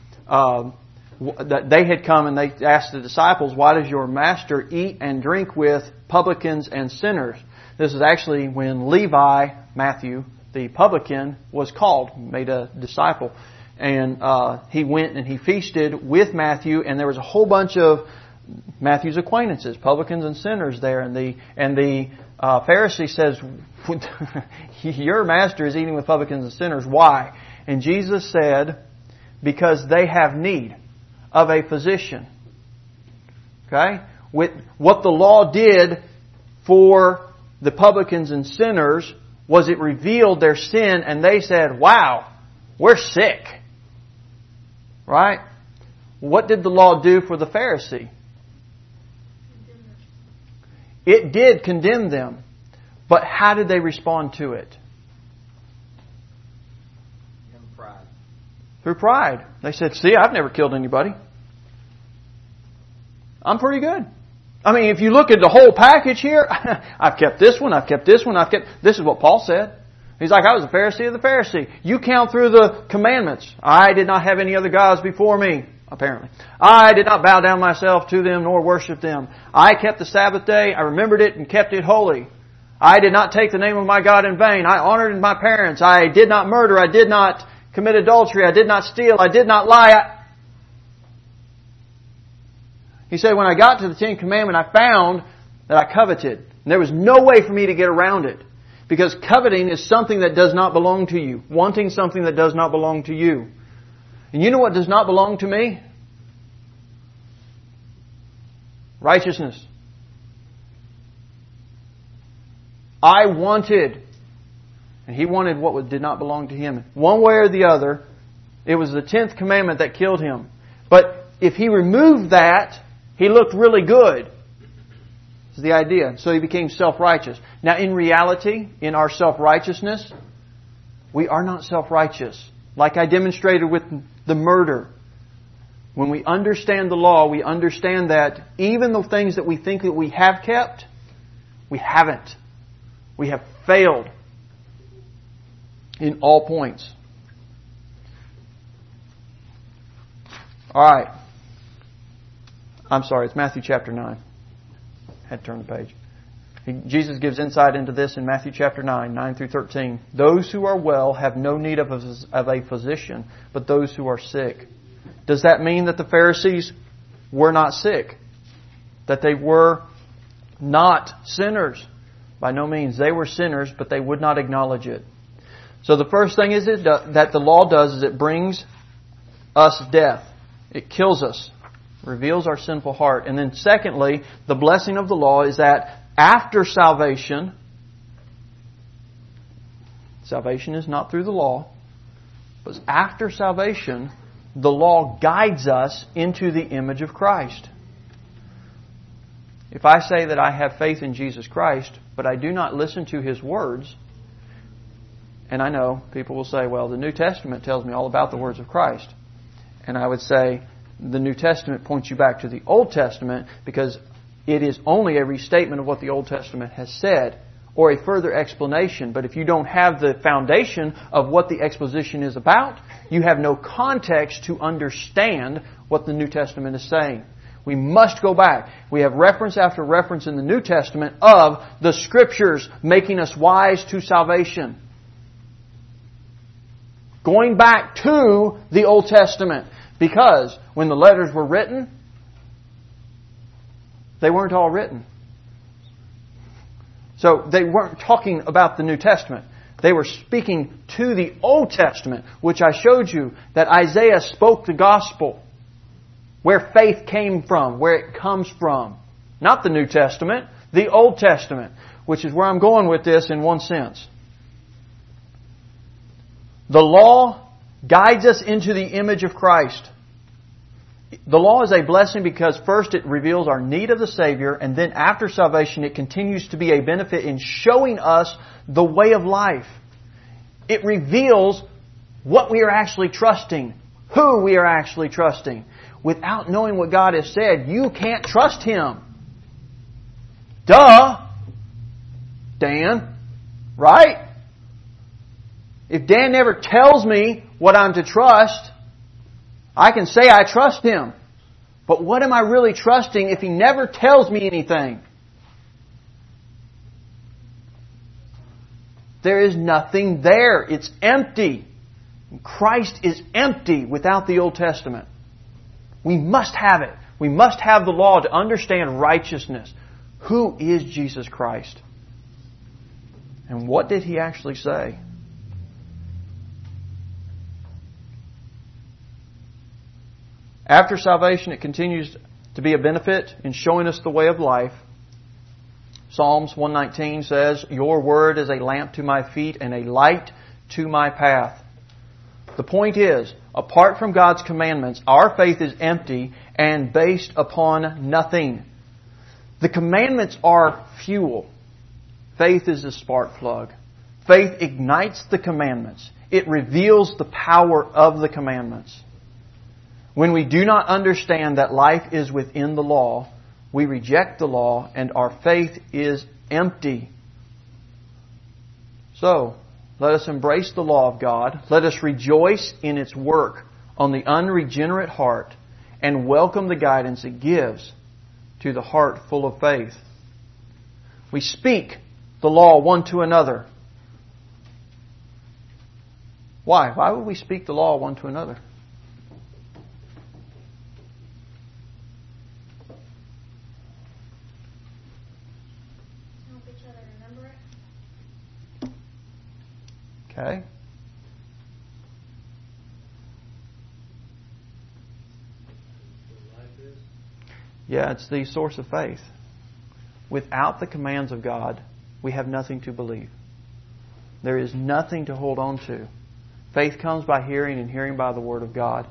that they had come and they asked the disciples, "Why does your master eat and drink with publicans and sinners?" This is actually when Levi, Matthew, the publican, was called, made a disciple. And he went and he feasted with Matthew, and there was a whole bunch of Matthew's acquaintances, publicans and sinners there. And the Pharisee says, "Your master is eating with publicans and sinners. Why?" And Jesus said, "Because they have need of a physician." Okay? With what the law did for the publicans and sinners was it revealed their sin, and they said, "Wow, we're sick." Right? What did the law do for the Pharisee? It did condemn them. But how did they respond to it? Pride. Through pride. They said, "See, I've never killed anybody. I'm pretty good. I mean, if you look at the whole package here, I've kept this one, I've kept this one, This is what Paul said. He's like, I was a Pharisee of the Pharisee. You count through the commandments. I did not have any other gods before me, apparently. I did not bow down myself to them nor worship them. I kept the Sabbath day, I remembered it and kept it holy. I did not take the name of my God in vain. I honored my parents. I did not murder. I did not commit adultery. I did not steal. I did not lie." He said, when I got to the 10th commandment, I found that I coveted. And there was no way for me to get around it. Because coveting is something that does not belong to you. Wanting something that does not belong to you. And you know what does not belong to me? Righteousness. I wanted, and he wanted what did not belong to him. One way or the other, it was the 10th commandment that killed him. But if he removed that, he looked really good. That's the idea. So he became self-righteous. Now in reality, in our self-righteousness, we are not self-righteous. Like I demonstrated with the murder. When we understand the law, we understand that even the things that we think that we have kept, we haven't. We have failed in all points. Alright. I'm sorry, it's Matthew chapter 9. Had to turn the page. Jesus gives insight into this in Matthew chapter 9, 9 through 13. Those who are well have no need of a physician, but those who are sick. Does that mean that the Pharisees were not sick? That they were not sinners? By no means. They were sinners, but they would not acknowledge it. So the first thing is that the law does is it brings us death. It kills us. Reveals our sinful heart. And then secondly, the blessing of the law is that after salvation is not through the law, but after salvation, the law guides us into the image of Christ. If I say that I have faith in Jesus Christ, but I do not listen to His words, and I know people will say, well, the New Testament tells me all about the words of Christ. And I would say, the New Testament points you back to the Old Testament because it is only a restatement of what the Old Testament has said or a further explanation. But if you don't have the foundation of what the exposition is about, you have no context to understand what the New Testament is saying. We must go back. We have reference after reference in the New Testament of the Scriptures making us wise to salvation. Going back to the Old Testament. Because when the letters were written, they weren't all written. So they weren't talking about the New Testament. They were speaking to the Old Testament, which I showed you that Isaiah spoke the gospel. Where faith came from, where it comes from. Not the New Testament, the Old Testament, which is where I'm going with this in one sense. The law guides us into the image of Christ. The law is a blessing because first it reveals our need of the Savior, and then after salvation it continues to be a benefit in showing us the way of life. It reveals what we are actually trusting, who we are actually trusting. Without knowing what God has said, you can't trust Him. Duh! Dan. Right? If Dan never tells me what I'm to trust, I can say I trust Him. But what am I really trusting if He never tells me anything? There is nothing there. It's empty. Christ is empty without the Old Testament. We must have it. We must have the law to understand righteousness. Who is Jesus Christ? And what did He actually say? After salvation, it continues to be a benefit in showing us the way of life. Psalms 119 says, "Your word is a lamp to my feet and a light to my path." The point is, apart from God's commandments, our faith is empty and based upon nothing. The commandments are fuel. Faith is the spark plug. Faith ignites the commandments. It reveals the power of the commandments. When we do not understand that life is within the law, we reject the law and our faith is empty. So, let us embrace the law of God. Let us rejoice in its work on the unregenerate heart and welcome the guidance it gives to the heart full of faith. We speak the law one to another. Why? Why would we speak the law one to another? Help each other remember it. Okay. Yeah, it's the source of faith. Without the commands of God, we have nothing to believe. There is nothing to hold on to. Faith comes by hearing and hearing by the Word of God.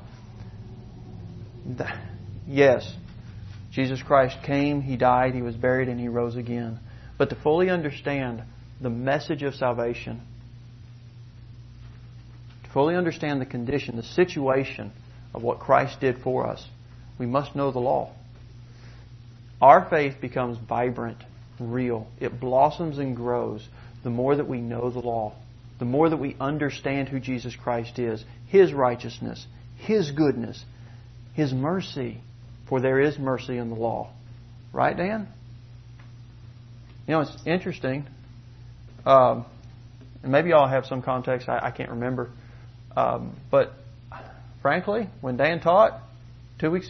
Yes, Jesus Christ came, He died, He was buried, and He rose again. But to fully understand the message of salvation, to fully understand the condition, the situation of what Christ did for us, we must know the law. Our faith becomes vibrant, real. It blossoms and grows the more that we know the law, the more that we understand who Jesus Christ is, His righteousness, His goodness, His mercy. For there is mercy in the law. Right, Dan? You know, it's interesting. And maybe y'all have some context. I can't remember. But frankly, when Dan taught 2 weeks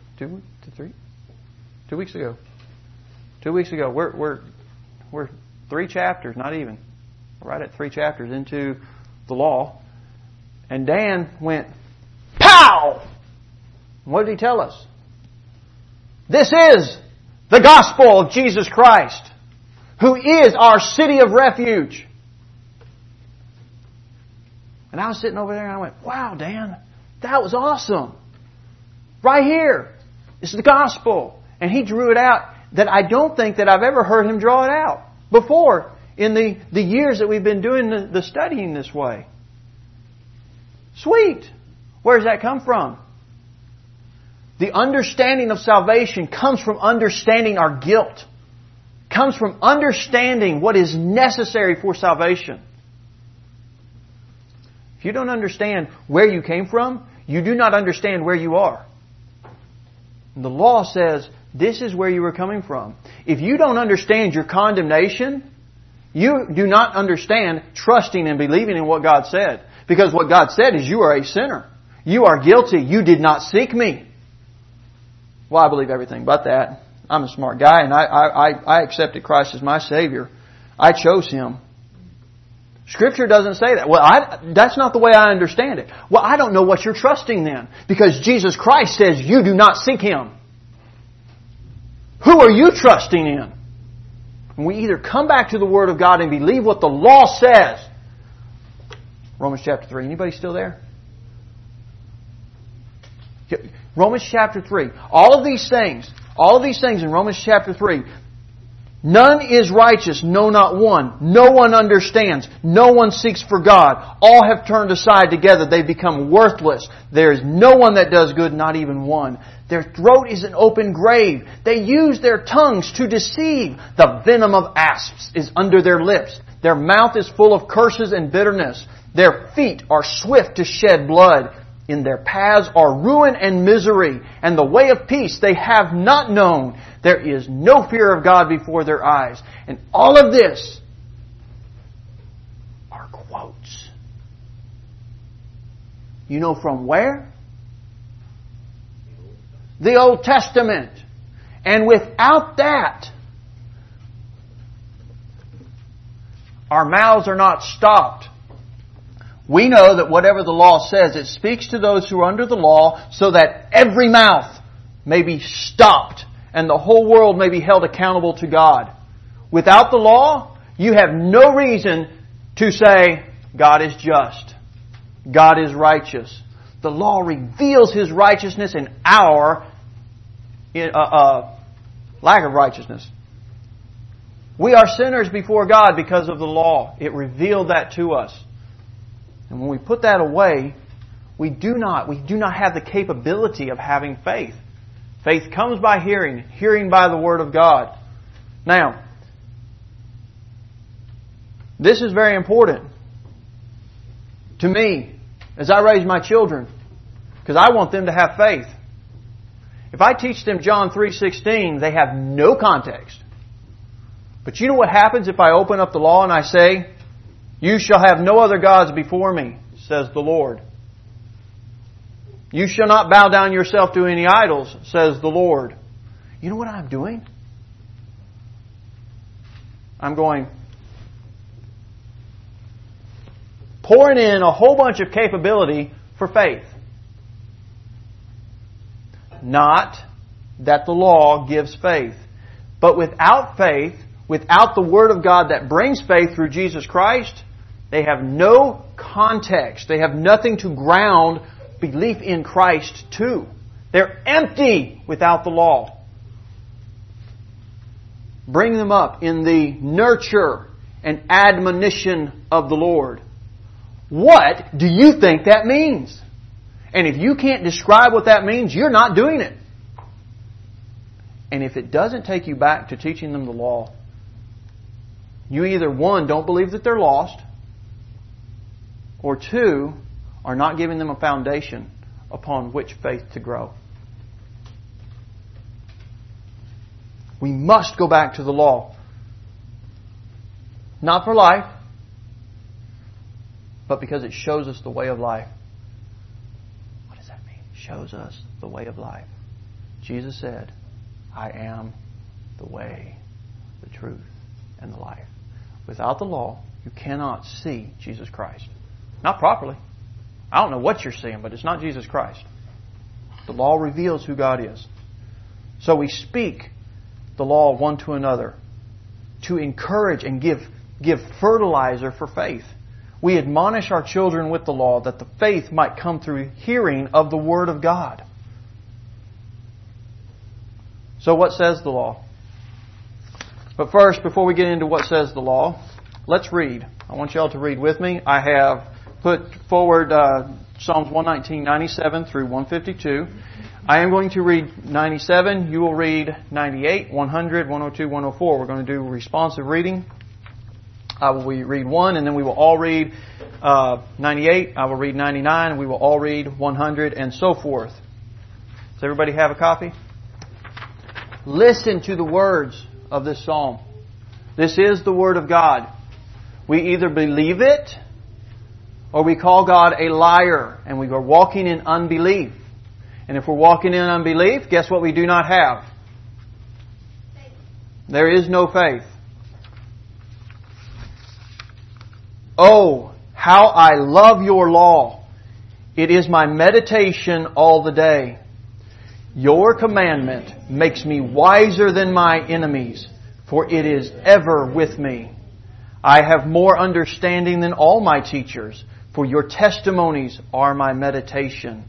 ago. 2 weeks ago, we're 3 chapters, not even. We're right at 3 chapters into the law. And Dan went, pow! What did he tell us? This is the gospel of Jesus Christ, who is our city of refuge. And I was sitting over there and I went, wow, Dan, that was awesome. Right here. It's the gospel. And he drew it out that I don't think that I've ever heard him draw it out before in the years that we've been doing the studying this way. Sweet. Where does that come from? The understanding of salvation comes from understanding our guilt. Comes from understanding what is necessary for salvation. If you don't understand where you came from, you do not understand where you are. And the law says this is where you were coming from. If you don't understand your condemnation, you do not understand trusting and believing in what God said. Because what God said is you are a sinner. You are guilty. You did not seek me. Well, I believe everything but that. I'm a smart guy and I accepted Christ as my Savior. I chose Him. Scripture doesn't say that. Well, that's not the way I understand it. Well, I don't know what you're trusting then. Because Jesus Christ says you do not seek Him. Who are you trusting in? And we either come back to the Word of God and believe what the law says. Romans chapter 3. Anybody still there? Romans chapter 3. All of these things in Romans chapter 3. None is righteous, no, not one. No one understands. No one seeks for God. All have turned aside together. They become worthless. There is no one that does good, not even one. Their throat is an open grave. They use their tongues to deceive. The venom of asps is under their lips. Their mouth is full of curses and bitterness. Their feet are swift to shed blood. In their paths are ruin and misery, and the way of peace they have not known. There is no fear of God before their eyes. And all of this are quotes. You know from where? The Old Testament. And without that, our mouths are not stopped. We know that whatever the law says, it speaks to those who are under the law so that every mouth may be stopped and the whole world may be held accountable to God. Without the law, you have no reason to say, God is just. God is righteous. The law reveals His righteousness and our lack of righteousness. We are sinners before God because of the law. It revealed that to us. And when we put that away, we do not have the capability of having faith. Faith comes by hearing, hearing by the Word of God. Now, this is very important to me as I raise my children, because I want them to have faith. If I teach them John 3:16, they have no context. But you know what happens if I open up the law and I say, you shall have no other gods before me, says the Lord. You shall not bow down yourself to any idols, says the Lord. You know what I'm doing? I'm pouring in a whole bunch of capability for faith. Not that the law gives faith. But without faith, without the Word of God that brings faith through Jesus Christ, they have no context. They have nothing to ground belief in Christ to. They're empty without the law. Bring them up in the nurture and admonition of the Lord. What do you think that means? And if you can't describe what that means, you're not doing it. And if it doesn't take you back to teaching them the law, you either, one, don't believe that they're lost, or two, are not giving them a foundation upon which faith to grow. We must go back to the law. Not for life, but because it shows us the way of life. What does that mean? It shows us the way of life. Jesus said, I am the way, the truth, and the life. Without the law, you cannot see Jesus Christ. Not properly. I don't know what you're seeing, but it's not Jesus Christ. The law reveals who God is. So we speak the law one to another to encourage and give fertilizer for faith. We admonish our children with the law that the faith might come through hearing of the Word of God. So what says the law? But first, before we get into what says the law, let's read. I want you all to read with me. I have put forward Psalms 119, 97 through 152. I am going to read 97. You will read 98, 100, 102, 104. We're going to do responsive reading. I will read 1, and then we will all read 98. I will read 99, and we will all read 100, and so forth. Does everybody have a copy? Listen to the words of this psalm. This is the Word of God. We either believe it, or we call God a liar, and we are walking in unbelief. And if we're walking in unbelief, guess what we do not have? Faith. There is no faith. Oh, how I love your law. It is my meditation all the day. Your commandment makes me wiser than my enemies, for it is ever with me. I have more understanding than all my teachers, for your testimonies are my meditation.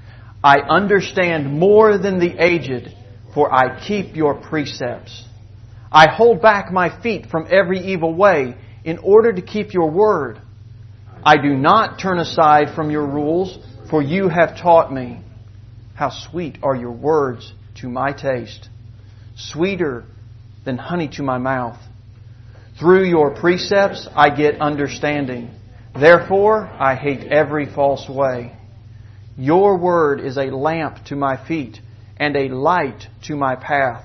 I understand more than the aged, for I keep your precepts. I hold back my feet from every evil way in order to keep your word. I do not turn aside from your rules, for you have taught me. How sweet are your words to my taste, sweeter than honey to my mouth. Through your precepts I get understanding. Therefore I hate every false way. Your word is a lamp to my feet and a light to my path.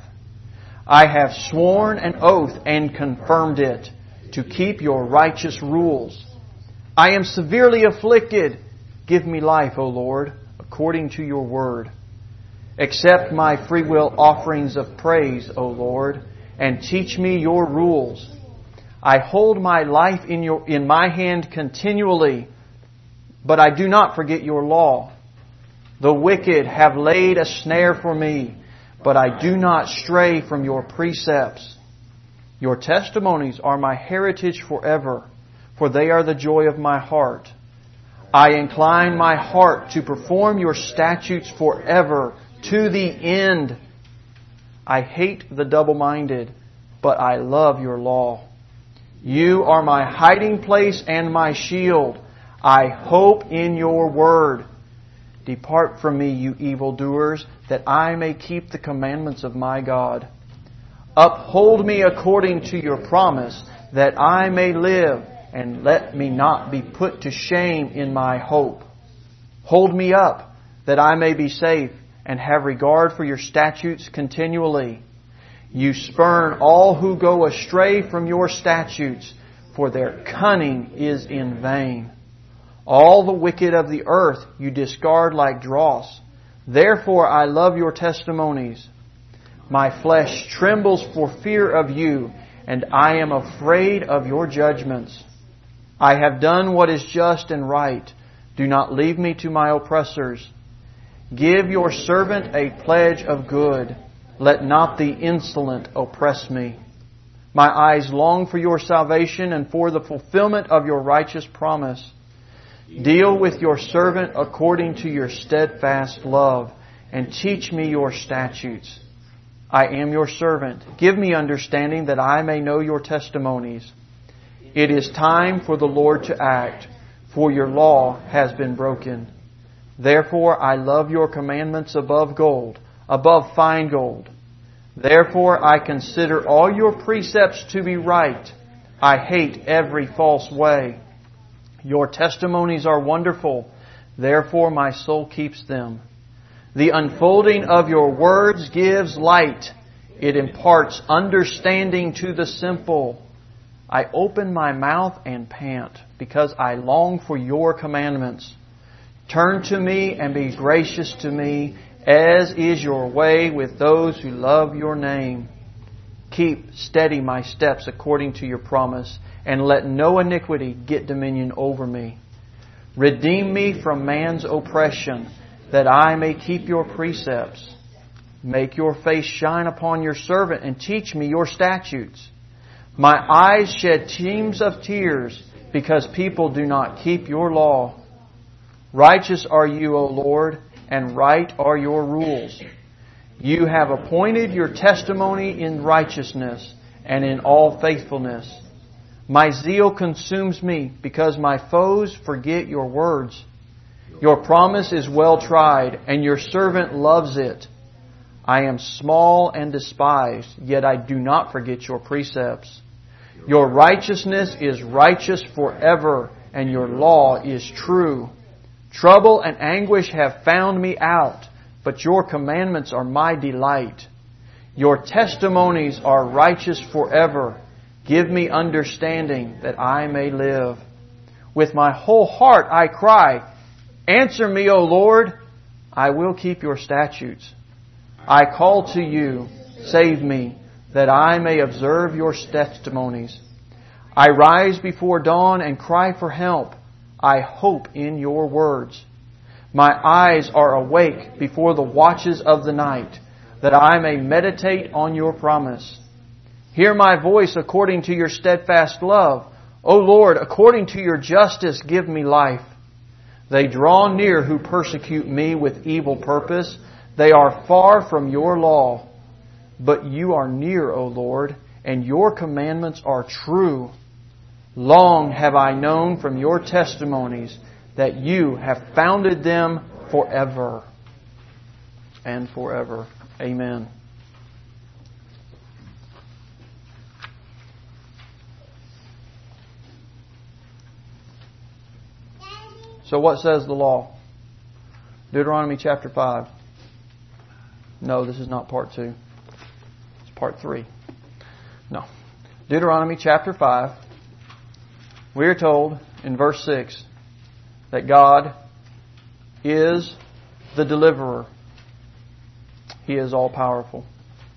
I have sworn an oath and confirmed it, to keep your righteous rules. I am severely afflicted. Give me life, O Lord, according to your word. Accept my free will offerings of praise, O Lord, and teach me your rules. I hold my life in my hand continually, but I do not forget your law. The wicked have laid a snare for me, but I do not stray from your precepts. Your testimonies are my heritage forever, for they are the joy of my heart. I incline my heart to perform your statutes forever, to the end. I hate the double-minded, but I love your law. You are my hiding place and my shield. I hope in your word. Depart from me, you evildoers, that I may keep the commandments of my God. Uphold me according to your promise, that I may live, and let me not be put to shame in my hope. Hold me up, that I may be safe, and have regard for your statutes continually. You spurn all who go astray from your statutes, for their cunning is in vain. All the wicked of the earth you discard like dross. Therefore I love your testimonies. My flesh trembles for fear of you, and I am afraid of your judgments. I have done what is just and right. Do not leave me to my oppressors. Give your servant a pledge of good. Let not the insolent oppress me. My eyes long for your salvation and for the fulfillment of your righteous promise. Deal with your servant according to your steadfast love, and teach me your statutes. I am your servant. Give me understanding that I may know your testimonies. It is time for the Lord to act, for your law has been broken. Therefore I love your commandments above gold, above fine gold. Therefore I consider all your precepts to be right. I hate every false way. Your testimonies are wonderful. Therefore my soul keeps them. The unfolding of your words gives light. It imparts understanding to the simple. I open my mouth and pant, because I long for your commandments. Turn to me and be gracious to me, as is your way with those who love your name. Keep steady my steps according to your promise, and let no iniquity get dominion over me. Redeem me from man's oppression, that I may keep your precepts. Make your face shine upon your servant and teach me your statutes. My eyes shed teams of tears because people do not keep your law. Righteous are you, O Lord, and right are your rules. You have appointed your testimony in righteousness and in all faithfulness. My zeal consumes me because my foes forget your words. Your promise is well tried, and your servant loves it. I am small and despised, yet I do not forget your precepts. Your righteousness is righteous forever, and your law is true. Trouble and anguish have found me out, but your commandments are my delight. Your testimonies are righteous forever. Give me understanding that I may live. With my whole heart I cry, answer me, O Lord. I will keep your statutes. I call to you, save me, that I may observe your testimonies. I rise before dawn and cry for help. I hope in your words. My eyes are awake before the watches of the night, that I may meditate on your promise. Hear my voice according to your steadfast love. O Lord, according to your justice, give me life. They draw near who persecute me with evil purpose. They are far from your law. But you are near, O Lord, and your commandments are true. Long have I known from your testimonies that you have founded them forever and forever. Amen. So what says the law? Deuteronomy chapter 5. No, this is not part 2. It's part 3. No. Deuteronomy chapter 5. We are told in verse 6 that God is the deliverer. He is all powerful.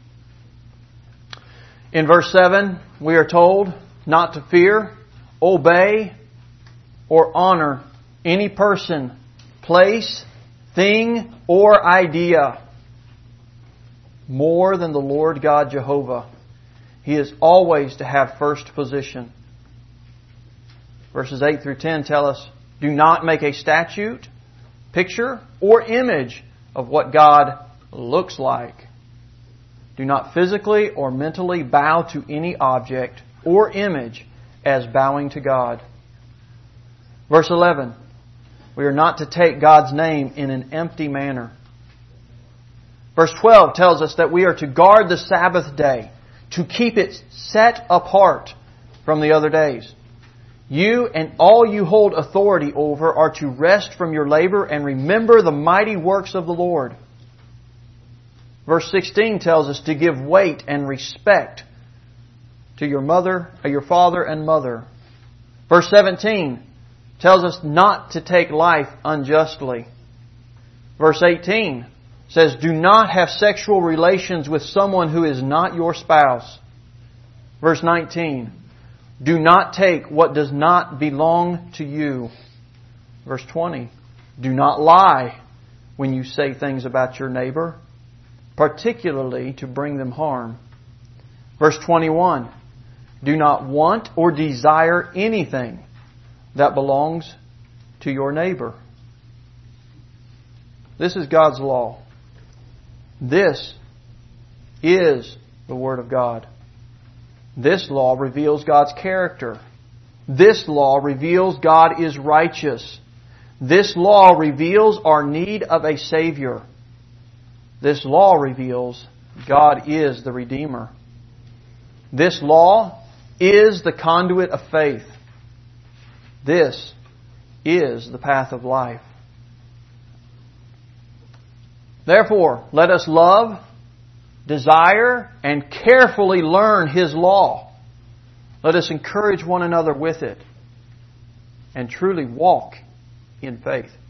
In verse 7, we are told not to fear, obey, or honor any person, place, thing, or idea more than the Lord God Jehovah. He is always to have first position. Verses 8 through 10 tell us, do not make a statute, picture, or image of what God looks like. Do not physically or mentally bow to any object or image as bowing to God. Verse 11, we are not to take God's name in an empty manner. Verse 12 tells us that we are to guard the Sabbath day, to keep it set apart from the other days. You and all you hold authority over are to rest from your labor and remember the mighty works of the Lord. Verse 16 tells us to give weight and respect to your father and mother. Verse 17 tells us not to take life unjustly. Verse 18 says, do not have sexual relations with someone who is not your spouse. Verse 19, do not take what does not belong to you. Verse 20, do not lie when you say things about your neighbor, particularly to bring them harm. Verse 21, do not want or desire anything that belongs to your neighbor. This is God's law. This is the Word of God. This law reveals God's character. This law reveals God is righteous. This law reveals our need of a Savior. This law reveals God is the Redeemer. This law is the conduit of faith. This is the path of life. Therefore, let us love, desire, and carefully learn His law. Let us encourage one another with it and truly walk in faith.